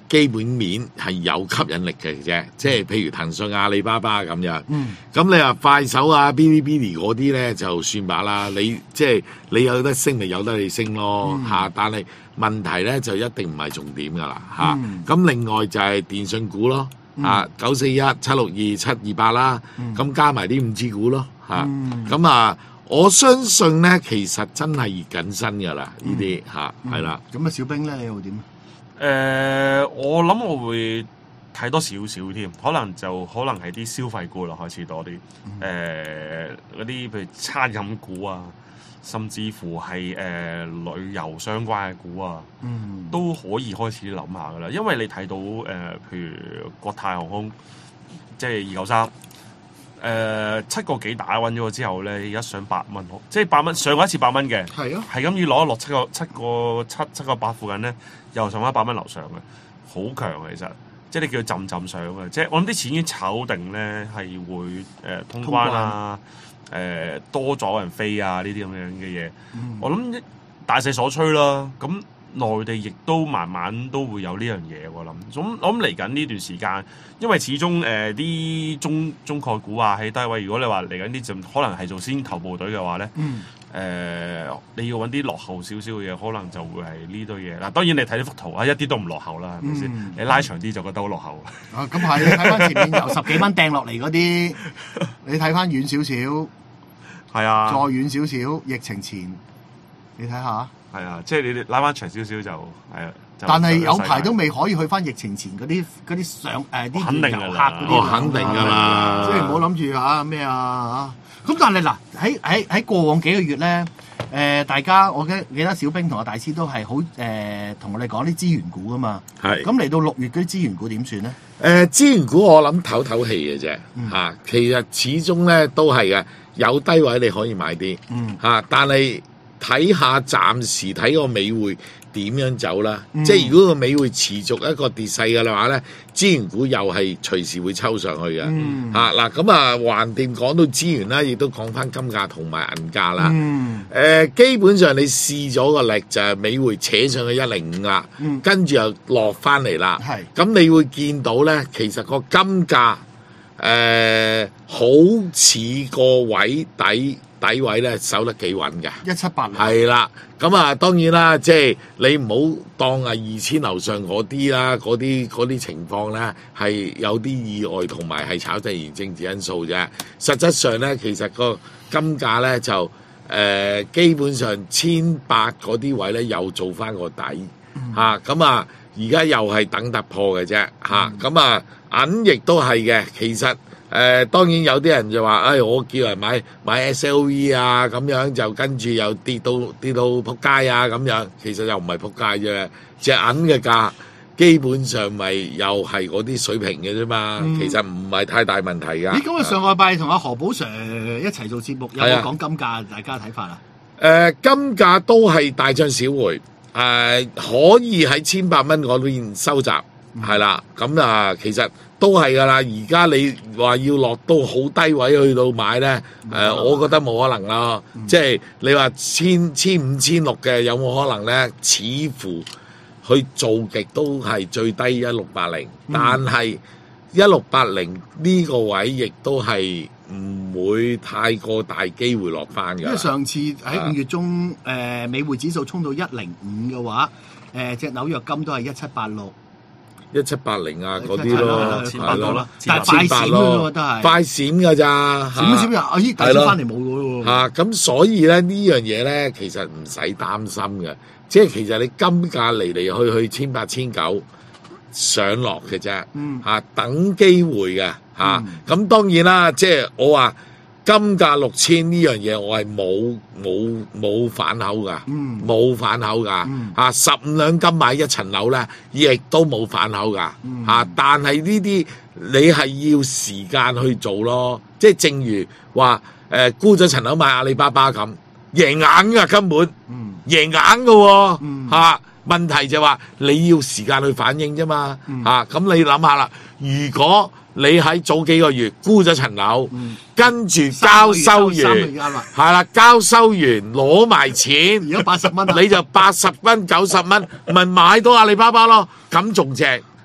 基本面係有吸引力嘅啫，即係譬如騰訊、阿里巴巴咁樣。 嗯， 咁你話快手啊、嗶哩嗶哩嗰啲咧就算罷啦，你即係你有得升咪有得你升咯嚇、嗯，但係問題咧就一定唔係重點噶啦嚇。咁、嗯、另外就係電信股咯，啊九四一、七六二、七二八啦，咁、嗯、加埋啲五 G 股咯嚇。咁、嗯、啊，我相信咧其實真係熱緊身噶啦呢啲嚇，係啦。 咁啊，小兵咧你又點？ 誒、呃，我諗我會睇多少少添，可能就可能係啲消費股啦，開始多啲。誒、呃，嗰啲譬如餐飲股啊，甚至乎係誒、呃、旅遊相關嘅股啊，嗯，都可以開始諗下噶啦。因為你睇到誒、呃，譬如國泰航空，即係二九三，誒七個幾打穩咗之後咧，而家上八蚊，即係八蚊上過一次八蚊嘅，係啊，係咁要攞一落七個七個七七個八附近咧。又上翻一百蚊樓上嘅，好強嘅其實，即係你叫佢浸浸上嘅，即係我諗啲錢已經炒定咧，係會誒、呃、通關啊，誒、呃、多咗人飛啊呢啲咁樣嘅嘢，嗯、我諗大勢所趨啦。咁內地亦都慢慢都會有呢樣嘢，我諗。咁我諗嚟緊呢段時間，因為始終誒啲、呃、中中概股啊喺低位，如果你話嚟緊啲就可能係做先頭部隊嘅話咧。嗯誒、呃，你要揾啲落後少少嘅嘢，可能就會係呢堆嘢啦。當然你睇呢幅圖啊，一啲都唔落後啦，係咪先？你拉長啲就覺得好落後。 啊，咁係你睇翻前面由十幾蚊掟落嚟嗰啲，你睇翻遠少少，係啊，再遠少少，疫情前，你睇下。 係啊，即係你拉翻長少少就係啊。 但係有排都未可以去翻疫情前嗰啲嗰啲上誒啲旅遊客嗰啲， 肯定㗎啦。 即係唔好諗住嚇咩啊嚇。咁但係嗱喺喺喺過往幾個月咧，誒、呃、大家我記得記得小兵同阿大師都係好誒同我哋講啲資源股㗎嘛。係。咁嚟到六月嗰啲資源股點算咧？誒、 呃、資源股我諗唞唞氣嘅啫嚇，其實始終咧都係嘅，有低位你可以買啲，嗯嚇，但係睇下暫時睇個美匯點樣走啦？嗯、即係如果個美匯持續一個跌勢嘅話咧，資源股又係隨時會抽上去嘅。嗯、啊嗱，咁啊橫掂講到資源啦，亦都講翻金價同埋銀價啦。誒、嗯呃，基本上你試咗個力就係美匯扯上去一零五啦，嗯、跟住又落翻嚟啦。係咁，你會見到咧，其實個金價誒、呃、好似個位底。底位咧守得幾穩嘅， 一七八零係啦，咁啊當然啦，即係你唔好當啊二千樓上嗰啲啦，嗰啲嗰啲情況咧係有啲意外同埋係炒地緣政治因素啫。實質上咧，其實個金價咧就誒、呃、基本上千八嗰啲位咧又做翻個底嚇，咁、嗯、啊而家又係等突破嘅啫嚇，咁、嗯、啊銀亦都係嘅，其實。誒、呃、當然有啲人就話，誒、哎、我叫人買買 S L V 啊，咁樣就跟住又跌到跌到撲街啊，咁樣其實又唔係撲街啫，隻銀嘅價基本上咪又係嗰啲水平嘅啫嘛，嗯、其實唔係太大問題㗎。 咦？咁啊上個禮拜同阿何寶 Sir 一齊做節目，有冇講金價？大家睇法啊？ 誒、呃、金價都係大漲小回，誒、呃、可以喺千八蚊嗰邊收集，係、嗯、啦，咁啊其實。都係噶啦，而家你話要落到好低位去到買咧，誒、呃，我覺得冇可能啦。嗯、即係你話千千五千六嘅有冇可能咧？似乎去做極都係最低一六八零，但係一六八零呢個位亦都係唔會太過大機會落翻嘅。因為上次喺五月中，誒、呃、美匯指數衝到一零五嘅話，誒、呃、隻紐約金都係一七八六。 一七八零啊嗰啲咯， 係咯，但係快閃咯都係快閃㗎咋， 閃閃啊！咦，大閃翻嚟冇㗎喎嚇，咁所以咧呢樣嘢咧其實唔使擔心嘅，即係其實你金價嚟嚟去去千八千九上落嘅啫，嚇等機會嘅嚇，咁當然啦，即係我話。金價六千呢樣嘢，我係冇冇冇反口噶，冇、嗯、反口噶嚇。十五兩金買一層樓咧，亦都冇反口噶嚇、嗯啊。但係呢啲你係要時間去做咯，即係正如話誒沽咗層樓買阿里巴巴咁，贏硬噶根本，嗯、贏硬噶喎嚇。問題就話你要時間去反應啫嘛嚇。咁、嗯啊、你諗下啦，如果你喺早幾個月沽咗層樓，嗯、跟住交收完，係啦，交收完攞埋錢， 而家八十蚊， 你就八十蚊九十蚊，咪買到阿里巴巴咯，咁仲正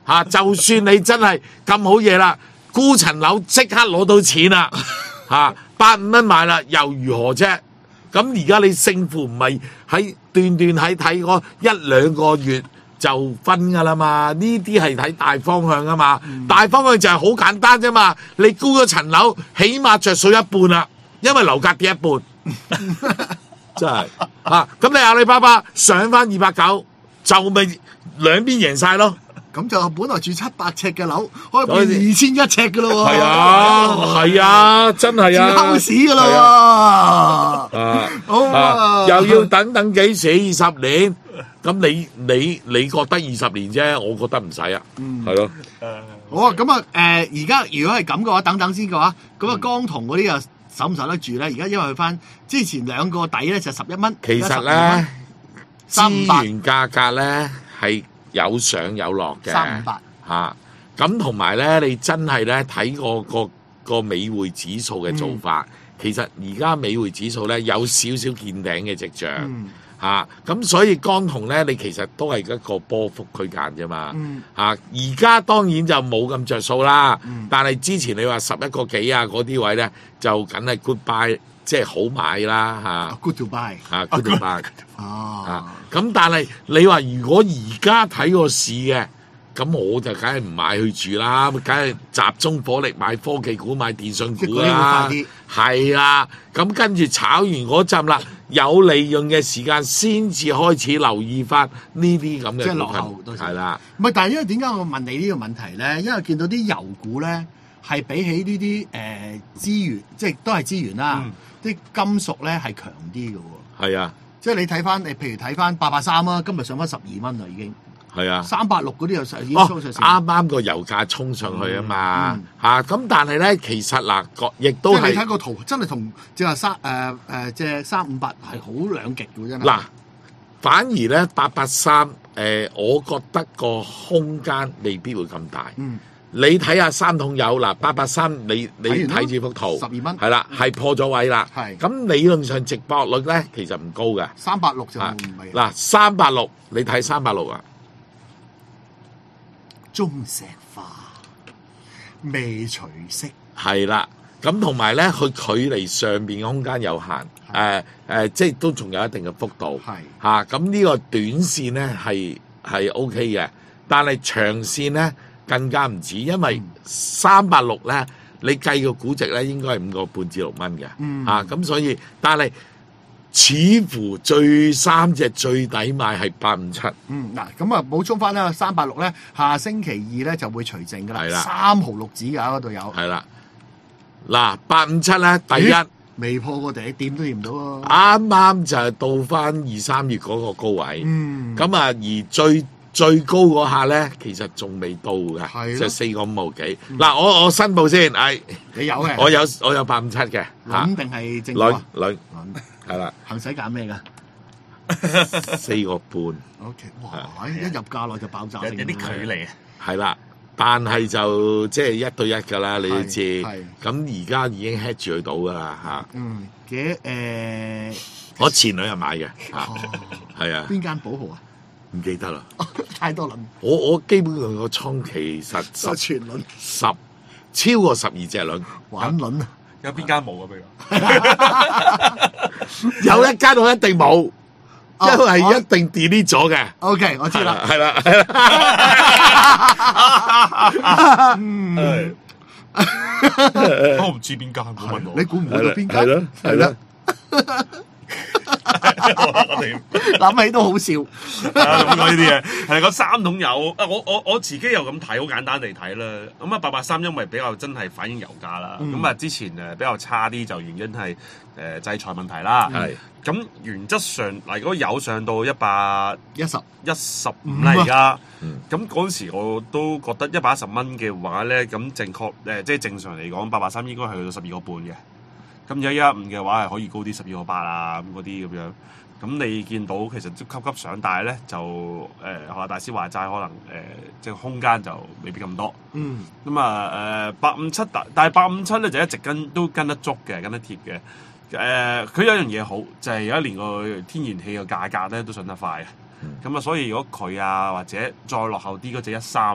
嚇，就算你真係咁好嘢啦，沽層樓即刻攞到錢啦嚇，百五蚊買啦，又如何啫？咁而家你勝負唔係喺斷斷喺睇嗰一兩個月就分噶啦嘛，呢啲係睇大方向啊嘛，嗯、大方向就係好簡單啫嘛，你沽咗層樓，起碼着數一半啦，因為樓價跌一半，真係啊！咁你阿里巴巴上翻二百九，就咪兩邊贏晒咯。 咁就本來住七百尺嘅樓，可以變二千一尺噶咯喎。 係啊，係啊，真係啊， 住坑屎噶啦喎。 啊， 好啊， 又要等等幾時？二十年？咁你你你覺得二十年啫？我覺得唔使啊。嗯，係咯。 好啊，咁啊，誒，而家如果係咁嘅話，等等先嘅話，咁啊，江銅嗰啲又守唔守得住咧？而家因為佢翻之前兩個底咧就十一蚊， 其實咧資源價格咧係有上有落嘅， 三五八嚇。咁同埋咧，你真係咧睇個個個美匯指數嘅做法，嗯、其實而家美匯指數咧有少少見頂嘅跡象。嗯嚇，咁、啊、所以江銅咧，你其實都係一個波幅區間啫嘛。 嗯。 嚇、啊，而家當然就冇咁着數啦。 嗯。 但係之前你話十一個幾啊嗰啲位咧，就梗係 good buy，即係好買啦嚇。 啊、good to buy。 嚇 good to buy。 哦。 啊，咁但係你話如果而家睇個市嘅，咁我就梗係唔買去住啦，梗係集中火力買科技股、買電信股啦。係啊，咁跟住炒完嗰陣啦。有利潤嘅時間先至開始留意翻呢啲咁嘅股份， 即係落後， 係啦。 唔係，但係因為點解我問你呢個問題咧？因為見到啲油股咧係比起呢啲誒資源，即係都係資源啦，啲、嗯、金屬咧係強啲嘅喎。係啊， 即係你睇翻，你譬如睇翻八八三啊，今日上翻十二蚊啦已經。係啊，三百六嗰啲又已經衝上。 啱啱個油價衝上去啊嘛嚇，咁、嗯嗯、但係咧其實嗱，亦都係你睇個圖，真係同即係三誒誒即係三五八係好兩極嘅真係。 嗱，反而咧八八三誒，我覺得個空間未必會咁大。嗯，你睇下三桶油嗱，八八三你你睇住幅圖，十二蚊係啦，係破咗位啦。係咁理論上值博率咧其實唔高嘅。三百六就唔係。嗱，三百六你睇三百六啊。 中石化未除息係啦，咁同埋咧，佢距離上邊嘅空間有限，誒誒、呃呃，即係都仲有一定嘅幅度，係嚇。咁呢、啊、個短線咧係係 O K 嘅，但係長線咧更加唔止，因為三百六咧，你計個估值咧應該係五個半至六蚊嘅，嗯嚇。咁、啊、所以，但係。似乎最三隻最抵買係八五七。 嗯，嗱咁啊補充翻啦，三八六咧，下星期二咧就會除淨噶啦。係啦，三毫六紙㗎嗰度有。 係啦，嗱八五七咧，第一未破過頂，掂都掂唔到啊！ 啱啱就係到翻二三月嗰個高位。 嗯。 咁啊，而最最高嗰下咧，其實仲未到嘅，就四個五毫幾。嗱、嗯，我我申報先，係你有嘅， 我有我有八五七嘅。 穩定係正女女。係啦， 行使揀咩噶？ 四個半。 O K， 哇！一入價內就爆炸， 有啲距離啊。 係啦，但係就即係一對一噶啦，你都知。係。咁而家已經 hedge 住佢到噶啦嚇。 嗯，嘅誒， 我前兩日買嘅嚇，係啊。 邊間寶豪啊？ 唔記得啦。 太多輪。我我基本上個倉其實十全輪， 十超過十二隻輪。 玩輪啊！ 有邊間冇啊？譬如有一間我一定冇，因為係一定 delete 咗嘅。 O K， 我知啦， 係啦，係啦。 嗯， 我唔知邊間，冇問我。 你估唔估到邊間？ 係咯，係咯。 我哋諗起都好笑。 咁講呢啲嘢係講三桶油啊！我我我自己又咁睇，好簡單地睇啦。咁啊，八八三因為比較真係反映油價啦。咁啊、嗯，之前誒比較差啲，就原因係誒、呃、制裁問題啦。係咁、嗯、原則上嗱，如果油上到一百一十一十五啦，而家咁嗰陣時我都覺得一百一十蚊嘅話咧，咁正確誒、呃，即係正常嚟講，八八三應該係去到十二個半嘅。咁而家一一五嘅話係可以高啲十二個八啊，咁嗰啲咁樣。咁你見到其實都級級上，但係咧就誒學下大師話齋，可能誒即係空間就未必咁多。嗯。咁啊誒八五七，但但係八五七咧就一直跟都跟得足嘅，跟得貼嘅。誒、呃、佢有一樣嘢好，就係、是、有一年個天然氣嘅價格咧都上得快嘅。咁啊、嗯，所以如果佢啊或者再落後啲嗰隻一三五咧，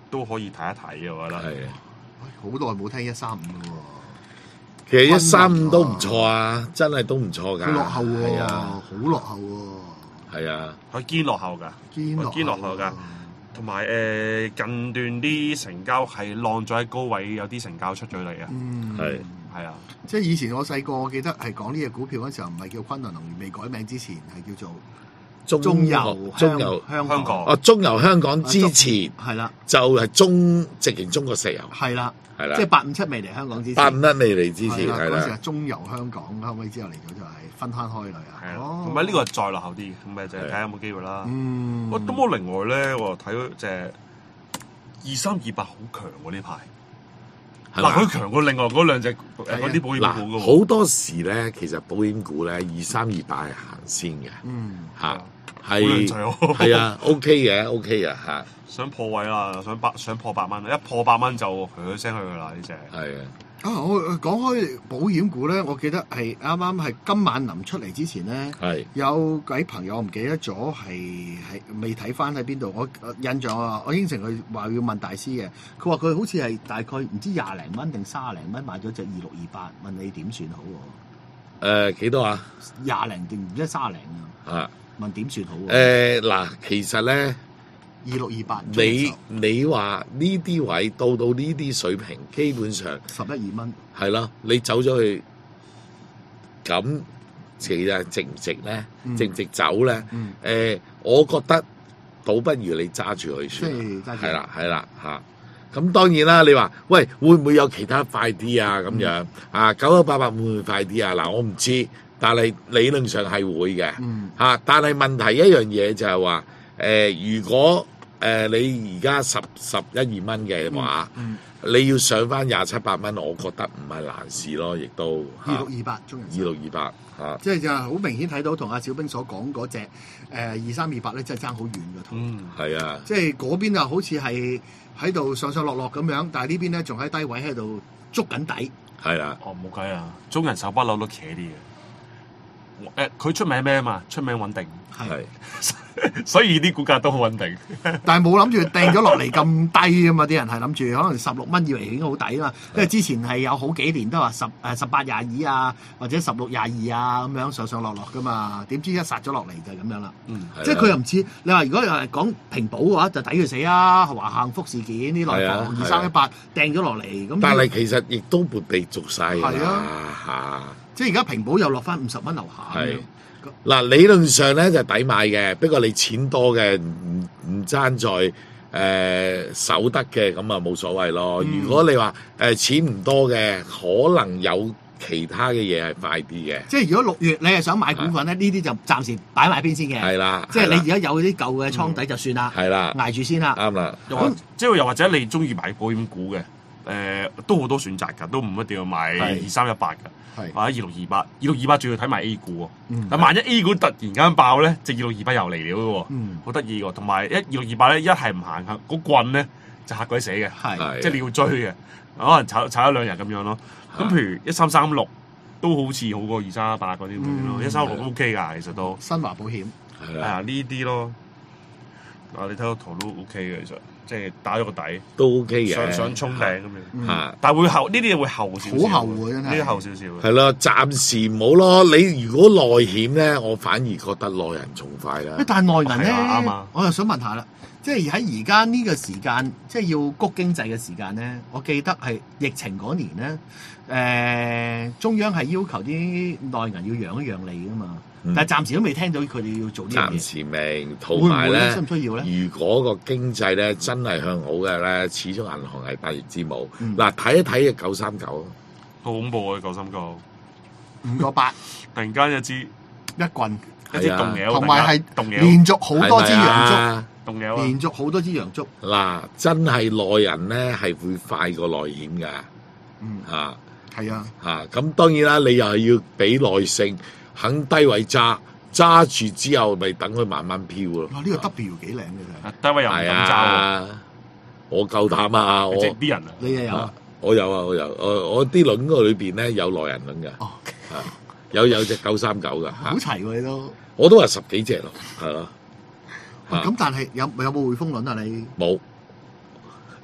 都可以睇一睇嘅，我覺得。 係啊， 好耐冇聽一三五咯其實一三五都唔錯啊，真係都唔錯㗎。 喎，佢落後喎， 係啊， 好落後喎， 係啊， 佢堅落後㗎， 堅落堅落後㗎。同埋誒近段啲成交係浪咗喺高位，有啲成交出咗嚟啊。 嗯， 係係啊， 即係以前我細個，我記得係講呢隻股票嗰時候，唔係叫昆侖能源，未改名之前係叫做中中油中油香香港哦，中油香港之前係啦， 就係中直營中國石油， 係啦， 係啦即係八五七未嚟香港之前， 八五一未嚟之前係啦， 係嗰時係啦， 中油香港，後尾之後嚟咗就係分開開嚟啊。 係啊。 哦同埋呢個係再落後啲，咁咪就係睇下有冇機會啦。 嗯， 我咁我另外咧，我睇咗隻二三二八好強喎呢排。嗱， 係嘛佢強過另外嗰兩隻誒嗰啲保險股嗱， 嘅喎。 好多時咧，其實保險股咧二三二八係行先嘅， 嗯， 嚇好靚仔係喎係啊，OK 嘅，OK 嘅嚇， 想破位啦，想百想破百蚊，一破百蚊就佢聲去噶啦呢只。 係啊， 啊，我講開保險股咧，我記得係啱啱係今晚臨出嚟之前咧。 係有位朋友我唔記得咗係係未睇翻喺邊度，我我印象啊，我應承佢話要問大師嘅，佢話佢好似係大概唔知廿零蚊定卅零蚊買咗隻二六二八，問你點算好喎？ 誒幾多啊？ 廿零定唔知卅零啊？ 啊問點算好喎？ 誒嗱，其實咧。 二六二八， 你你話呢啲位到到呢啲水平，基本上十一二蚊， 係咯，你走咗去咁，其實值唔值咧？ 嗯值唔值走咧？誒、 嗯我覺得倒不如你揸住佢即算係揸住係啦，係啦嚇。咁當然啦，你話喂會唔會有其他快啲啊？咁樣、啊九九八八會唔會快啲啊？嗱，我唔知，但係理論上係會嘅嚇、 嗯但係問題一樣嘢就係話誒，如果誒、呃、你而家十十一二蚊嘅話， 嗯你要上翻廿七八蚊，我覺得唔係難事咯，亦都二六二八中人壽二六二八嚇， 即係就係好明顯睇到同阿小兵所講嗰隻誒二三二八咧，真係爭好遠嘅圖。 嗯， 係啊， 即係嗰邊就好似係喺度上上落落咁樣，但係呢邊咧仲喺低位喺度捉緊底。 係啦， 哦冇計啊，中人壽不嬲都騎啲嘅。誒，佢出名咩啊嘛？出名穩定， 係所以啲股價都好穩定。 但係冇諗住掟咗落嚟咁低啊嘛！啲人係諗住可能十六蚊以為已經好抵啦，因為之前係有好幾年都話十誒十八廿二啊，或者十六廿二啊咁樣上上落落噶嘛，點知一殺咗落嚟就係咁樣啦。 嗯， 係啦即係佢又唔似你話，如果又係講平保嘅話，就抵佢死啊！華幸福事件啲內係啊房二三一八掟咗落嚟咁， 但係其實亦都撥備續晒㗎係啦嚇。 即係而家平保又落翻五十蚊樓下咁係樣。 嗱，理論上咧就抵買嘅，不過你錢多嘅唔唔爭在誒、呃守得嘅，咁啊冇所謂咯。 嗯如果你話誒、呃、錢唔多嘅，可能有其他嘅嘢係快啲嘅， 即係如果六月你係想買股份咧，呢啲就暫時擺埋邊先嘅。 係啦， 即係你而係家有啲舊嘅倉底就算啦， 係啦， 捱住先啦。 啱啦， 又或即係又或者你中意買保險股嘅，誒、都好多選擇㗎，都唔一定要買係二三一八㗎。 係或者二六二八，二六二八仲要睇埋 A 股喎。 嗯但萬一 A 股突然間爆咧，隻二六二八又嚟了嘅喎， 嗯好得意喎。同埋一二六二八咧，一係唔行行，嗰棍咧就嚇鬼死嘅， 係係即係你要追嘅，可能炒炒一兩日咁樣咯。咁譬如一三三六都好似好過二三一八嗰啲咁樣咯， 嗯一三六都 OK 㗎，其實都新華保險係啦， 係啊呢啲咯。啊，你睇個圖都 OK 嘅，其實即係打咗個底， 都 OK 嘅， 想想衝頂咁樣。 嗯嚇。 但係會後呢啲嘢會後少少， 好後喎真係呢啲後少少嘅。 係咯，暫時唔好咯。你如果內險咧，我反而覺得內人仲快啦喂，。但係內銀咧， 係啊啱啊我又想問下啦，即係喺而家呢個時間，即係要谷經濟嘅時間咧，我記得係疫情嗰年咧，誒、中央係要求啲內銀要讓一讓利噶嘛， 嗯但係暫時都未聽到佢哋要做呢樣暫嘢， 時未， 會同唔會咧？ 埋咧需。唔需要咧？ 如果個經濟咧真係向好嘅咧，始終銀行係百業之母。 嗯嗱、睇一睇嘅九三九， 好恐怖啊！九三九， 五個八突然間一支一棍， 一支係啊動嘢， 同埋係動嘢， 連續好多支陽陽動嘢燭，連續好多支陽燭， 燭。嗱，真係內人咧係會快過內險㗎， 嗯， 嚇係啊， 嚇。咁當然啦，你又係要俾耐性，肯低位揸，揸住之後咪等佢慢慢飄咯。 哇！呢、個 W 幾靚嘅真係， 單位又唔係敢揸啊，我夠膽啊！ 喎， 我即係啲人啊， 你又有啊？ 我有啊，我有，我我啲輪嗰裏邊咧有內人輪㗎， 哦， 啊有有隻九三九㗎， 好嚇齊喎你都。 我都話十幾隻咯，係咯。 喂啊咁但係有有冇匯豐輪啊你？ 冇，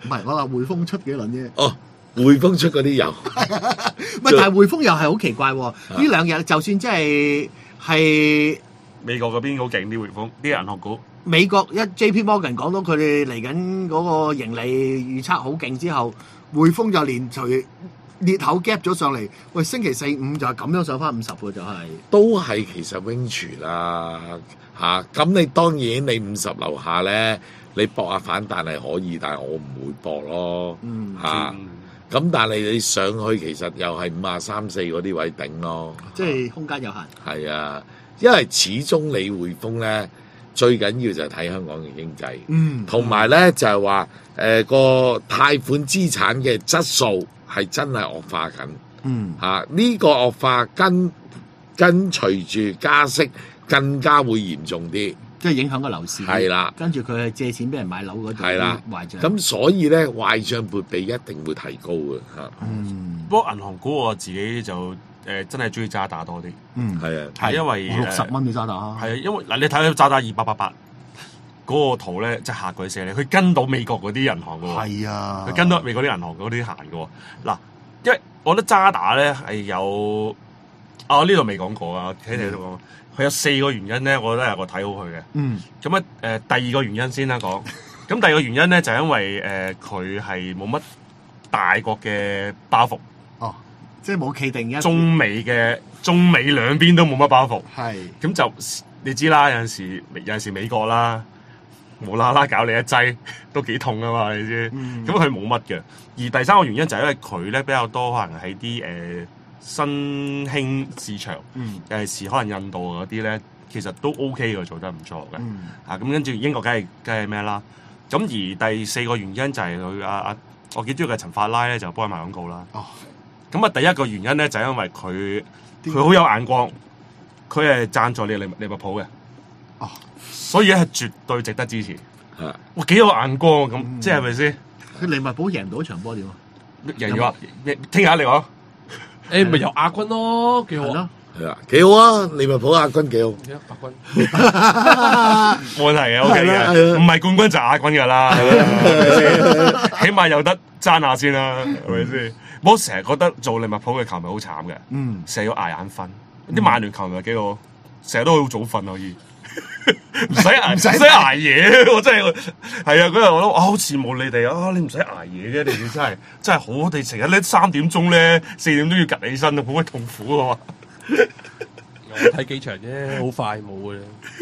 唔係，我話匯豐出幾輪啫。 哦，匯豐出嗰啲有， 唔係，但係匯豐又係好奇怪喎。呢兩日就算即係係美國嗰邊好勁啲匯豐啲銀行股。 美國一 J P Morgan 講到佢哋嚟緊嗰個盈利預測好勁之後，匯豐就連隨裂口 gap 咗上嚟。喂，星期四五就係咁樣上翻五十喎，就係、是、 都係其實 range 啦嚇。咁、啊、你當然你五十樓下咧，你搏下反彈係可以，但係我唔會搏咯嗯嚇。咁、啊嗯、但係你上去其實又係五啊三四嗰啲位頂咯， 即係空間有限。 係啊，因為始終你匯豐咧。最緊要就係睇香港嘅經濟， 嗯， 同埋咧就係話誒個貸款資產嘅質素係真係惡化緊， 嗯嚇呢、啊呢個惡化跟跟隨住加息更加會嚴重啲， 即係影響個樓市。 係啦， 跟住佢係借錢俾人買樓嗰度， 係啦， 壞帳。 咁所以咧壞帳撥備一定會提高嘅嚇。 嗯， 不過銀行股我自己就誒、呃、真係中意渣打多啲， 嗯， 係啊， 係因為六十蚊嘅渣打， 係啊，因為嗱你睇佢渣打二八八八嗰個圖咧，即係嚇鬼死你，佢跟到美國嗰啲銀行嘅喎， 係啊， 佢跟到美國啲銀行嗰啲行嘅喎。嗱，因為我覺得渣打咧係有啊，我呢度未講過啊，睇睇都講，佢有四個原因咧，我覺得係我睇好佢嘅。 嗯， 咁啊誒，第二個原因先啦講，咁第二個原因咧就係因為誒佢係冇乜大國嘅包袱。 哦，即係冇企定一中美嘅中美兩邊都冇乜包袱， 係咁就你知啦，有陣時有陣時美國啦，無啦啦搞你一劑都幾痛啊嘛，你知，咁佢冇乜嘅。而第三個原因就係因為佢咧比較多可能喺啲誒新興市場， 嗯尤其是可能印度嗰啲咧，其實都 OK 嘅，做得唔錯嘅。 嗯啊，咁跟住英國梗係梗係咩啦？咁而第四個原因就係佢阿阿我幾中意嘅陳法拉咧，就幫佢賣廣告啦。 哦。 咁啊，第一個原因咧就係因為佢佢好有眼光，佢係贊助你利利物浦嘅， 哦， 所以咧係絕對值得支持。 係哇，幾有眼光啊！咁、 嗯即係咪先？ 佢利物浦贏唔到場波點啊？ 贏咗啊！聽下你講， 誒咪有亞軍咯，幾好啊！ 係咯， 係啊，幾好啊！利物浦亞軍幾好。 亞軍冇問題嘅，OK 係啦係嘅， 啦唔係冠軍就亞軍㗎啦，起碼有得爭下先啦，係咪先？我成日覺得做利物浦嘅球迷好慘嘅， 嗯， 成日要捱眼瞓。啲曼聯球迷幾好，成日都好早瞓可以，唔使捱唔使捱夜。我真係係啊！嗰日我都啊好羨慕你哋啊！你唔使捱夜嘅，你哋真係真係好。我哋成日咧三點鐘咧四點鐘要趌起身，好鬼痛苦啊嘛！ 睇幾場啫，好快冇嘅啦。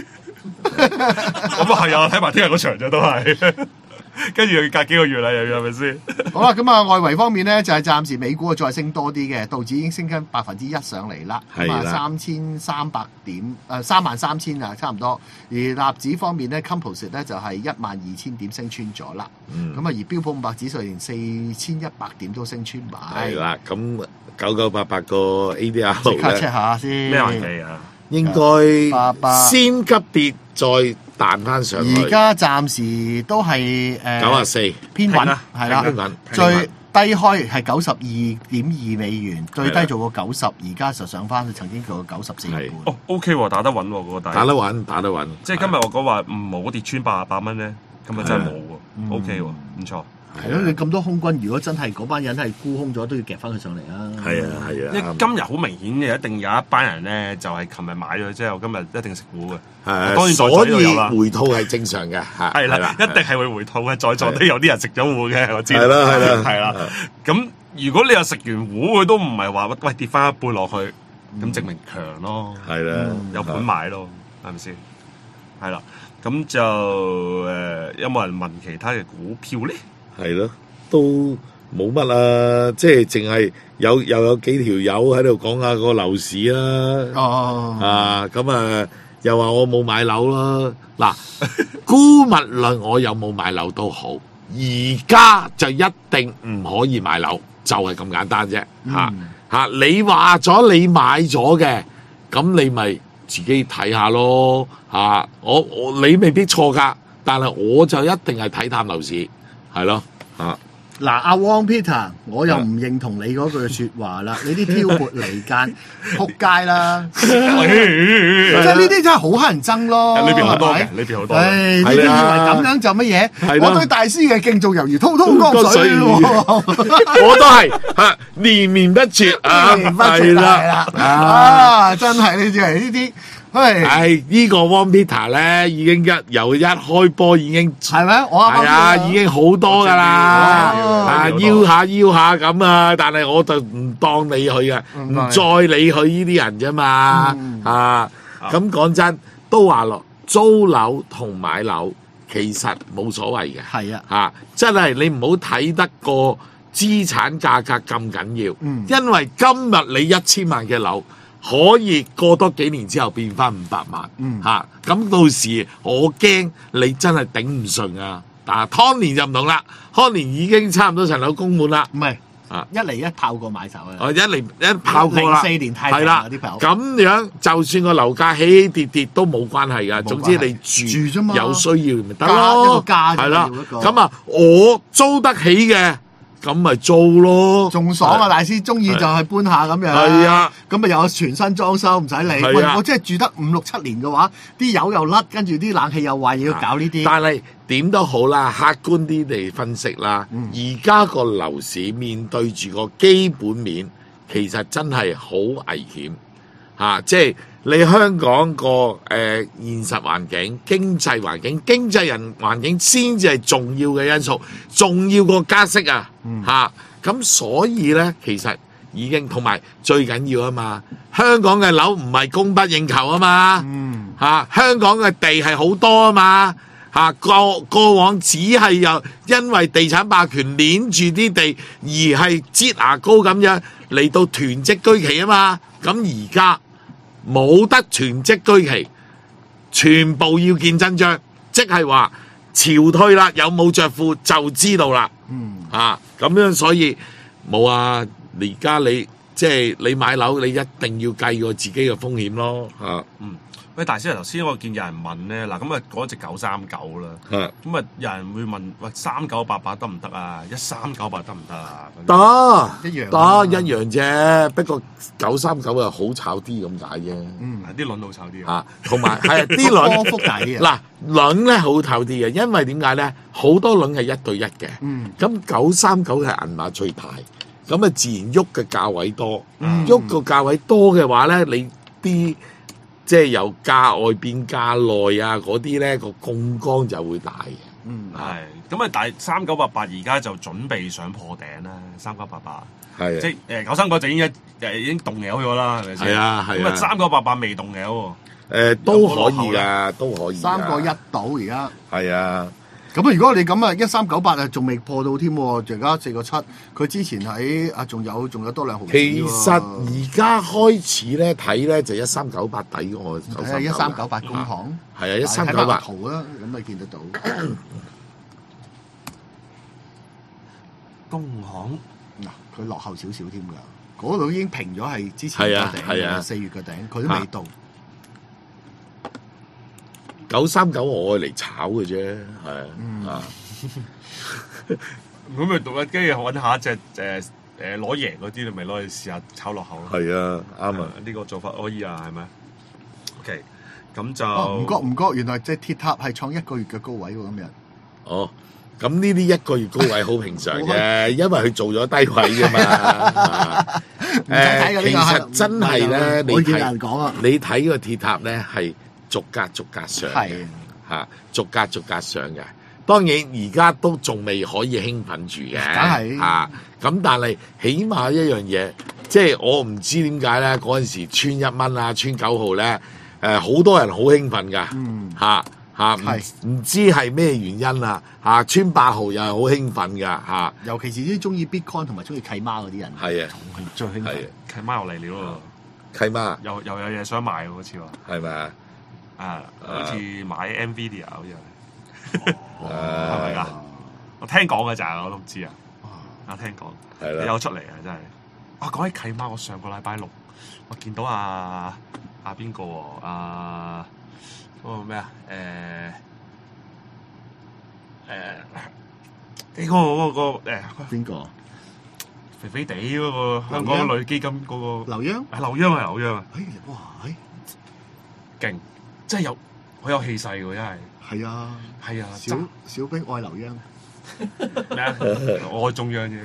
咁啊係啊，睇埋聽日嗰場啫都係。跟住又要隔幾個月啦，又要係咪先？ 好啦，咁啊，外圍方面咧就係、是、暫時美股啊再升多啲嘅，道指已經升緊百分之一上嚟啦，咁啊三千三百點，誒三萬三千啊，差唔多。而納指方面咧 ，Composite 咧就係一萬二千點升穿咗啦，咁啊、嗯、而標普五百指數連四千一百點都升穿埋。 係啦，咁九九八八個 A D R 即刻 check 咧， 下先。 咩環境啊？ 應該八八先急跌再彈翻上去。 而家暫時都係誒九啊四偏穩，係啦偏穩， 最低開係九十二點二美元，最低做過九十，而家就上翻，曾經做過九十四半。 哦，OK 喎，打得穩喎嗰個底。 打得穩，打得穩。 即係今日我講話唔好跌穿八十八蚊咧，咁啊真係冇喎，OK 喎，唔錯。 係咯，你咁多空軍，如果真係嗰班人係沽空咗，都要夾翻佢上嚟啊！ 係啊，係因為啊。 今日好明顯嘅，一定有一班人咧，就係琴日買咗之後，今日一定食股嘅。 係， 當然在座所以都有啦回吐係正常嘅，嚇。 係啦，一定係會回吐嘅，在座都有啲人食咗糊嘅，我知。 係啦，係啦， 係啦。咁如果你又食完糊，佢都唔係話喂跌翻一半落去，咁證明強咯， 係啦， 有盤買咯，係咪先？係啦，咁就誒有冇人問其他嘅股票咧？ 係咯，都冇乜啦，即係淨係有又有幾條友喺度講下個樓市啦。 哦， 啊，咁啊，又話我冇買樓啦。嗱，姑勿論我有冇買樓都好，而家就一定唔可以買樓，就係咁簡單啫。嚇、 嗯嚇，你話咗你買咗嘅，咁你咪自己睇下咯。嚇，我我你未必錯㗎，但係我就一定係睇淡樓市，係咯。嚇， 嗱，阿汪 Peter，我又唔認同你嗰句説話啦，你啲挑撥離間，撲街啦！即係呢啲真係好乞人憎咯， 呢邊好多嘅， 係咪呢邊好多唉， 嘅。 你哋以為咁樣就乜嘢？ 係啦我對大師嘅敬重猶如滔滔江水喎， 我都係嚇連綿不絕啊， 連不係絕啦係啦，啊，真係你哋呢啲，唉， 係呢個 One Peter 咧，已經一由一開波已經係咪？我啱啱係啊，已經好多噶啦， 哦啊邀下邀下咁啊，但係我就唔當你去嘅，唔再理佢呢啲人啫嘛，啊，咁講真都話咯，租樓同買樓其實冇所謂嘅， 係啊， 嚇，真係你唔好睇得個資產價格咁緊要， 嗯因為今日你一千萬嘅樓。可以過多幾年之後變翻五百萬， 嗯嚇咁、到時我驚你真係頂唔順啊！但係當年就唔同啦，當年已經差唔多層樓供滿啦， 唔係啊一嚟一炮過買手嘅， 我一嚟一炮過啦， 零四年太係啦， 啲炮咁樣就算個樓價起起跌跌都冇關係㗎，總之你住住啫嘛有需要咪得價咯， 一個價啫係啦要一個， 咁啊我租得起嘅。咁咪租咯， 仲爽啊！大師中意就係搬下咁樣， 係啊， 咁咪有全新裝修唔使理。 係啊喂，我即係住得五六七年嘅話，啲油又甩，跟住啲冷氣又壞，又要搞呢啲。 但係點都好啦，客觀啲地分析啦。而家個樓市面對住個基本面，其實真係好危險嚇、啊，即係。你香港個誒、呃、現實環境、經濟環境、經濟人環境先至係重要嘅因素，重要過加息啊嚇！咁、啊、所以咧，其實已經同埋最緊要啊嘛，香港嘅樓唔係供不應求啊嘛嚇、 嗯啊，香港嘅地係好多啊嘛嚇，過過往只係有因為地產霸權捏住啲地，而係擠牙膏咁樣嚟到囤積居奇啊嘛，咁而家。冇得囤積居奇，全部要見真章，即係話潮退啦，有冇着褲就知道啦。 嗯， 啊，咁樣所以冇啊，而家你即係你買樓，你一定要計過自己嘅風險咯。啊， 嗯，喂，大師頭先我見有人問咧，嗱咁啊嗰隻九三九啦，咁啊有人會問，喂三九八八得唔得啊？一三九八得唔得啊？ 得一樣得啊一樣啫，不過九三九啊好炒啲咁解啫。 嗯， 啲輪好炒啲啊， 啊，同埋係啊啲波輪幅大啲啊。 嗱輪咧好透啲嘅，因為點解咧？好多輪係一對一嘅。 嗯， 咁九三九係銀碼最大，咁啊自然喐嘅價位多， 嗯喐個價位多嘅話咧，你啲即係由價外變價內啊嗰啲咧個槓桿就會大嘅。 嗯， 係咁啊！但係三九八八而家就準備想破頂啦，三九八八係即係誒九三九就已經一誒已經動搖咗啦，係咪先？ 係啊係啊咁啊三九八八未動搖喎。 誒都可以噶，都可以㗎。 三個一到而家。 係啊， 咁啊，如果你咁啊，一三九八啊，仲未破到添喎，而家四個七，佢之前喺啊，仲有仲有多兩毫子喎。 其實而家開始咧睇咧就一三九八抵我九睇下三一三九八工行， 係啊一三九八圖啦，咁你見得到。 工行嗱，佢落後少少添㗎，嗰度已經平咗係之前係啊個係啊頂，四月嘅頂，佢都未到。 九三九我嚟炒嘅啫，係啊嗯啊。 咁咪讀一機揾下一隻誒誒攞贏嗰啲，你咪攞去試下炒落後咯。 係啊，啱啊！ 呢個做法可以啊，係咪 ？OK，咁就哦，唔覺唔覺，原來隻鐵塔係創一個月嘅高位喎，今日。 哦，咁呢啲一個月高位好平常嘅，因為佢做咗低位啫嘛。 唔使睇㗎呢個誒，其實真係咧，你我見有人睇講啊， 你睇個鐵塔咧係逐格逐格上嘅係嚇，逐格逐格上嘅。當然而家都仲未可以興奮住嘅， 梗係嚇。咁但係起碼一樣嘢，即係我唔知點解咧，嗰陣時穿一蚊啊，穿九號咧，誒好多人好興奮㗎， 嗯嚇嚇，唔係唔知係咩原因啊，嚇穿八號又係好興奮㗎，嚇尤其是啲中意 Bitcoin 同埋中意契媽嗰啲人， 係啊最興奮。 係啊， 契媽又嚟了契媽喎，又又有嘢想買喎，好似話係咪啊？ 啊，好似買 Nvidia 好似係，係咪誒㗎？我聽講嘅咋，我都唔知啊。啊，聽講係啦有出嚟啊，真係。啊，講起契媽，我上個禮拜六我見到啊啊邊個喎？啊嗰個咩啊？誒誒你嗰個嗰個誒邊個？ 肥肥地嗰個香港女基金嗰個劉央， 係劉央啊，劉央啊， 哎哇，哎勁，真係有好有氣勢喎，真係。 係啊， 係啊， 小小兵愛劉央。 咩啊？我愛中央啫。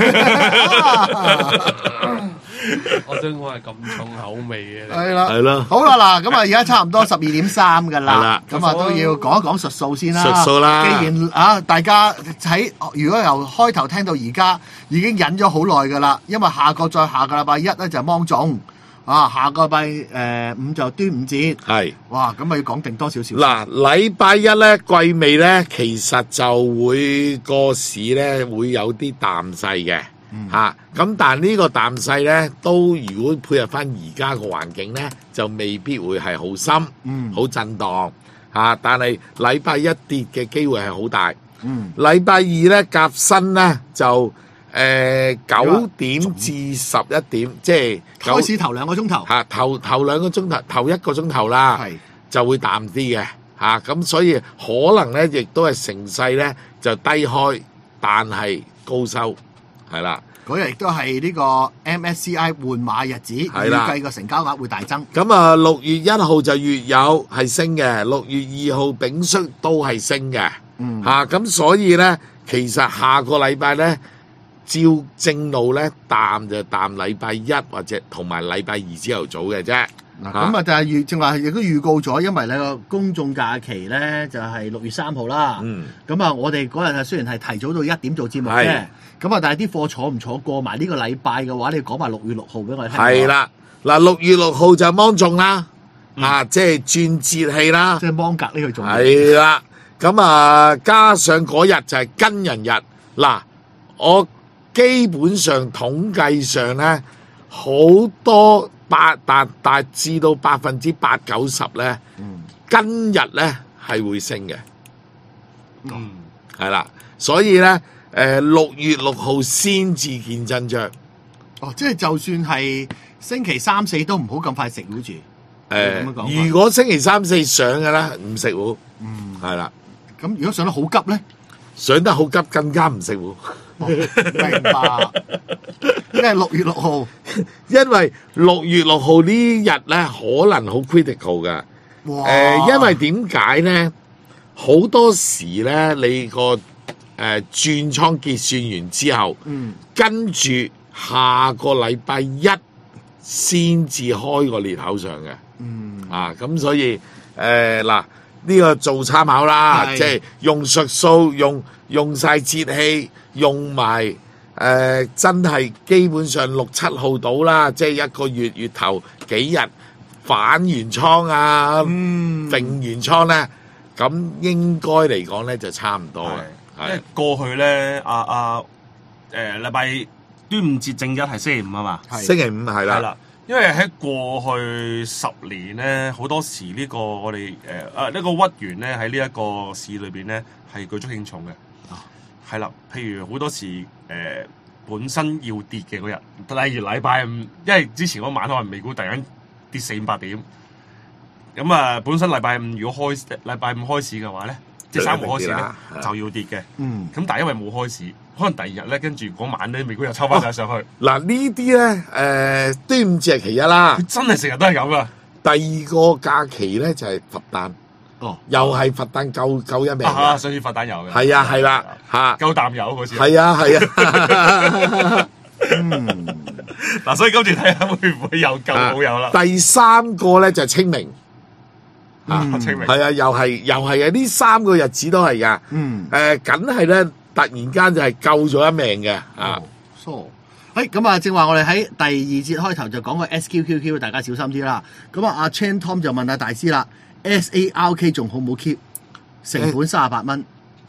我想講係咁重口味嘅。 係啦， 係啦好啦嗱，咁啊而家差唔多十二點三㗎係啦啦， 咁啊都要講一講術數先啦。 術數啦既然啊大家喺如果由開頭聽到而家已經忍咗好耐㗎啦，因為下個再下個禮拜一咧就係芒種。啊，下個禮拜誒五就端午節， 係哇，咁咪要講定多少少？ 嗱，禮拜一咧季尾咧，其實就會個市咧會有啲淡勢嘅嚇，咁、但係呢個淡勢咧，都如果配合翻而家個環境咧，就未必會係好深， 嗯好震盪嚇、但係禮拜一跌嘅機會係好大。 嗯， 禮拜二咧夾新咧就誒九點至十一點，即係九開始頭兩個鐘頭， 嚇頭頭兩個鐘頭，頭一個鐘頭啦。 係就會淡啲嘅嚇，咁、所以可能咧亦都係成勢咧就低開，但係高收，係啦。 嗰日亦都係呢個 M S C I 換馬日子，預係啦計個成交額會大增。 咁啊，六月一號就月有係升嘅，六月二號丙戌都係升嘅嗯嚇，咁、所以咧其實下個禮拜咧照正路咧淡就淡禮拜一或者同埋禮拜二朝頭早嘅啫。 嗱，咁啊，就係預正話亦都預告咗，因為呢個公眾假期咧就係六月三號啦。 嗯， 咁啊，我哋嗰日啊雖然係提早到一點做節目係啫，咁啊，但係啲貨坐唔坐過埋呢個禮拜嘅話，你講埋六月六號俾我哋聽。 係，啦，嗱六月六號就芒種啦，啊即係轉節氣啦。 即係芒格呢個重要。 係啦，咁啊，加上嗰日就係跟人日。嗱，我基本上統計上咧，好多八達達至到百分之八九十咧， 嗯跟日咧係會升嘅， 嗯， 係啦，所以咧，誒六月六號先至見真章。 哦，即係就算係星期三四都唔好咁快食糊住。 誒、 咁樣講法如果星期三四上嘅咧，唔食糊， 嗯， 係啦， 咁如果上得好急咧， 上得好急更加唔食糊。 哦明白。因為六月六號， 因為六月六號呢日咧可能好 critical 嘅，誒、 哇！ 因為點解咧？好多時咧，你個誒、呃、轉倉結算完之後， 嗯跟住下個禮拜一先至開個裂口上嘅， 嗯啊，咁所以誒嗱呢個做參考啦， 係即係用術數，用用晒節氣，用埋誒、呃真係基本上六七號到啦，即係一個月月頭幾日反完倉啊， 嗯定完倉咧，咁應該嚟講咧就差唔多嘅， 因為係過去咧，阿阿誒禮拜端午節正日係星期五啊嘛， 係星期五係啦， 係啦。因為喺過去十年咧，好多時呢個我哋誒啊呢個屈原咧喺呢一個市裏邊咧係舉足輕重嘅。係啦，譬如好多時誒、呃、本身要跌嘅嗰日，例如禮拜五，因為之前嗰晚可能美股突然間跌四五百點，咁啊本身禮拜五如果開禮拜五開市嘅話咧，即係三號開市咧就要跌嘅。 嗯咁但係因為冇開市，可能第二日咧跟住嗰晚咧美股又抽翻晒上去， 嗱呢啲咧誒端午節係其一啦， 佢真係成日都係咁噶。 第二個假期咧就係佛誕， 哦， 又係佛誕救救一命啊， 嘅， 上次發彈油嘅， 係啊係啦嚇， 夠啖油嗰次。 係啊係啊。 嗯嗱，所以今次睇下會唔會又夠好友啦？ 第三個咧就係清明，啊嗯清明係啊，又係又係啊，呢三個日子都係噶， 嗯。 誒，梗係咧突然間就係救咗一命嘅啊！ 疏，誒咁啊，正話我哋喺第二節開頭就講過 S Q Q Q，大家小心啲啦。咁啊，阿 Chan Tom 就問阿大師啦，S A R K 仲好唔好 keep？成本三十八蚊，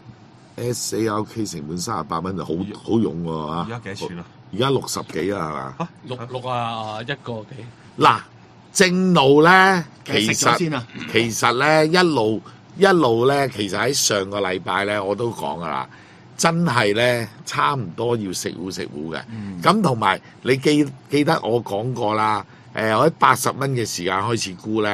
S A R K 成本三十八蚊就好好用喎而嚇， 家幾多錢啊？ 而家六十幾啊係嘛？ 六六啊一個幾， 嗱，正路咧其食咗先實啊， 其實咧一路一路咧，其實喺上個禮拜咧我都講噶啦。真係咧，差唔多要食糊食糊嘅。咁同埋你記記得我講過啦，誒、我喺八十蚊嘅時間開始沽咧，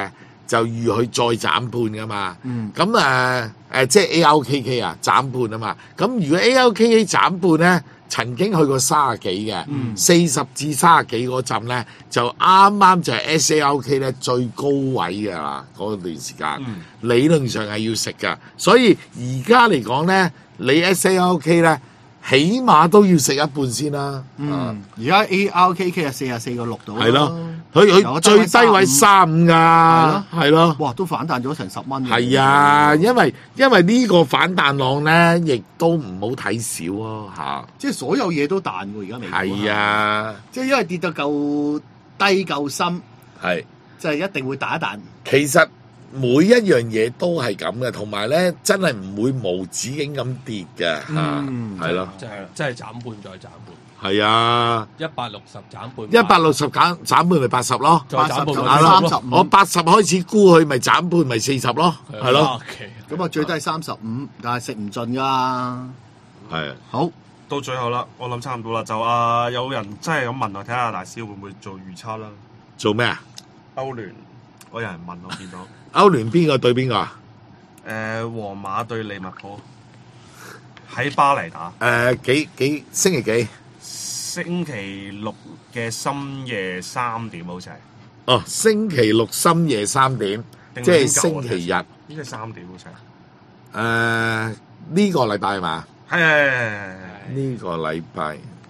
就預佢再斬半噶嘛。 嗯咁誒誒，即係 A R K K 啊，斬半啊嘛。咁如果 A R K K 斬半咧，曾經去過三十幾嘅，四十至三十幾嗰陣咧，就啱啱就係 S A R K 咧最高位嘅啦，嗰段時間、 嗯、 理論上係要食噶。所以而家嚟講咧，你 S A R K 咧，起碼都要食一半先啦。 嗯，而家 A R K K 係四十四個六度， 係咯，佢佢最低位三五噶，係咯， 哇，都反彈咗成十蚊。 係啊，因為因為呢個反彈浪咧，亦都唔好睇少咯嚇。 即係所有嘢都彈喎，而家美股。 係啊， 即係因為跌到夠低夠深， 係就係一定會彈一彈。 其實每一樣嘢都係咁嘅，同埋咧真係唔會無止境咁跌嘅嚇， 嗯係咯， 即係即係斬半再斬半， 係啊， 一百六十斬半， 一百六十減斬半咪八十咯。 再斬半八十咪三十五我八十開始沽佢，咪斬半咪四十咯，係咯， 咁啊，最低三十五，但係食唔盡噶。 係。 好， 到最後啦，我諗差唔多啦，就啊有人真係咁問我，睇下大師會唔會做預測啦？ 做咩啊？ 歐聯，我有人問我見到。 歐聯邊個對邊個啊？ 誒、呃，皇馬對利物浦喺巴黎打， 誒、呃、幾幾星期幾？ 星期六嘅深夜三點好似係， 哦，星期六深夜三點， 定即係星期九啊星期日。誒應該三點好似係。 呢、呢個禮拜係嘛？ 係係係係呢個禮拜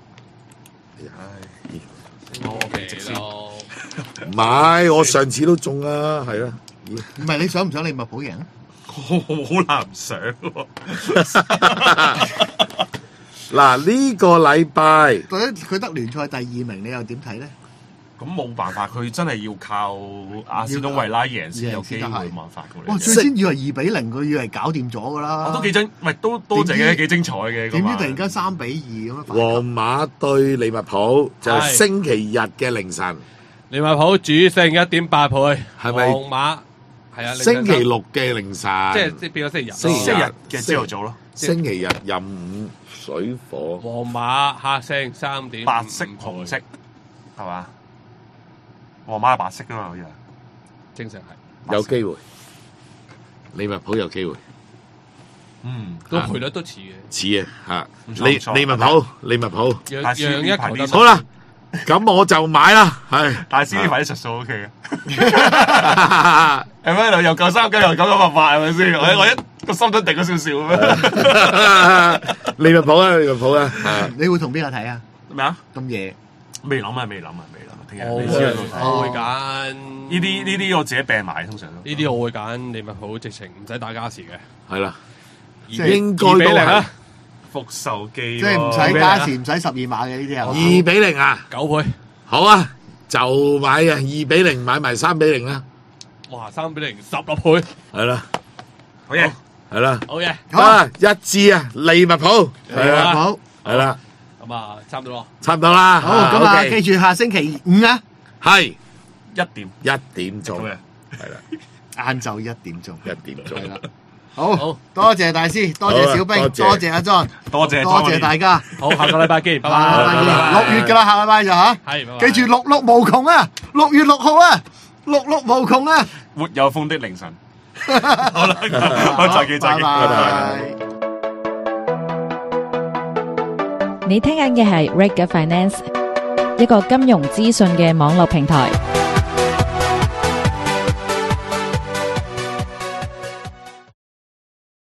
係。 我哋咯， 唔係，我上次都中啦，係啦。 唔係你想唔想利物浦贏啊？ 好難想喎。 嗱，呢個禮拜或者佢得聯賽第二名，你又點睇咧？ 咁冇辦法，佢真係要靠阿斯東維拉贏先有機會， 贏先得係冇辦法嘅。 哇！最先以為二比零，佢以為搞掂咗噶啦。 我都幾精，唔係都都正嘅，幾精彩嘅。 點知突然間三比二咁樣反皇擊？ 馬對利物浦就係係星期日嘅凌晨， 利物浦主勝一點八倍， 係咪皇馬係啊， 星期六嘅凌晨， 即係即係變咗星期日咯， 星期星期日嘅朝頭早咯， 星期日任午水火。 皇馬客勝三點白色紅色係嘛？皇馬係白色噶嘛，好似係。 正常係有機會，利物浦有機會， 嗯， 個賠率都似嘅， 似啊嚇！ 唔錯利唔錯利物浦，利物浦， 讓大師讓一球得好啦，咁我就買啦，係。 大師呢排啲術數 O K 嘅，係咩？又夠三九，又夠九百八，係咪先？我我一個心都定咗少少咁樣。 利物浦啊，利物浦啊，係你會同邊個睇啊？ 咩啊？ 咁夜未諗啊，未諗啊，未諗啊！聽日我你先去會到睇。 我會揀呢啲呢啲我自己病埋，通常都。 呢啲我會揀利物浦，直情唔使打加時嘅， 係啦， 即係應該二比都係零啊， 復仇記即係唔使加時，唔使十二碼嘅呢啲二係比零啊， 九倍， 好啊，就買啊，二比零買埋三比零啦， 哇，三比零十六倍， 係啦， 好嘢， 係啦， 好嘢， 好啊，一致啊，利物浦，係啦， 好。 係啦， 咁啊，差唔多咯， 差唔多啦， 好，咁啊， OK 記住下星期五啊， 係一點一點鐘， 好嘅。 係啦， 晏晝一點鐘。 一點鐘係啦，好好多謝大師，多謝小兵， 好啊多謝多謝阿 John， 多謝多謝大家。 好，下個禮拜見，拜拜拜， 拜六月噶啦，下禮拜就吓， 係，拜拜記住六六無窮啊，六月六號啊，六六無窮啊。 沒有風的凌晨。好啦，好，再見，再見， 拜拜。 你聽緊嘅係 Reg Finance，一個金融資訊嘅網絡平台。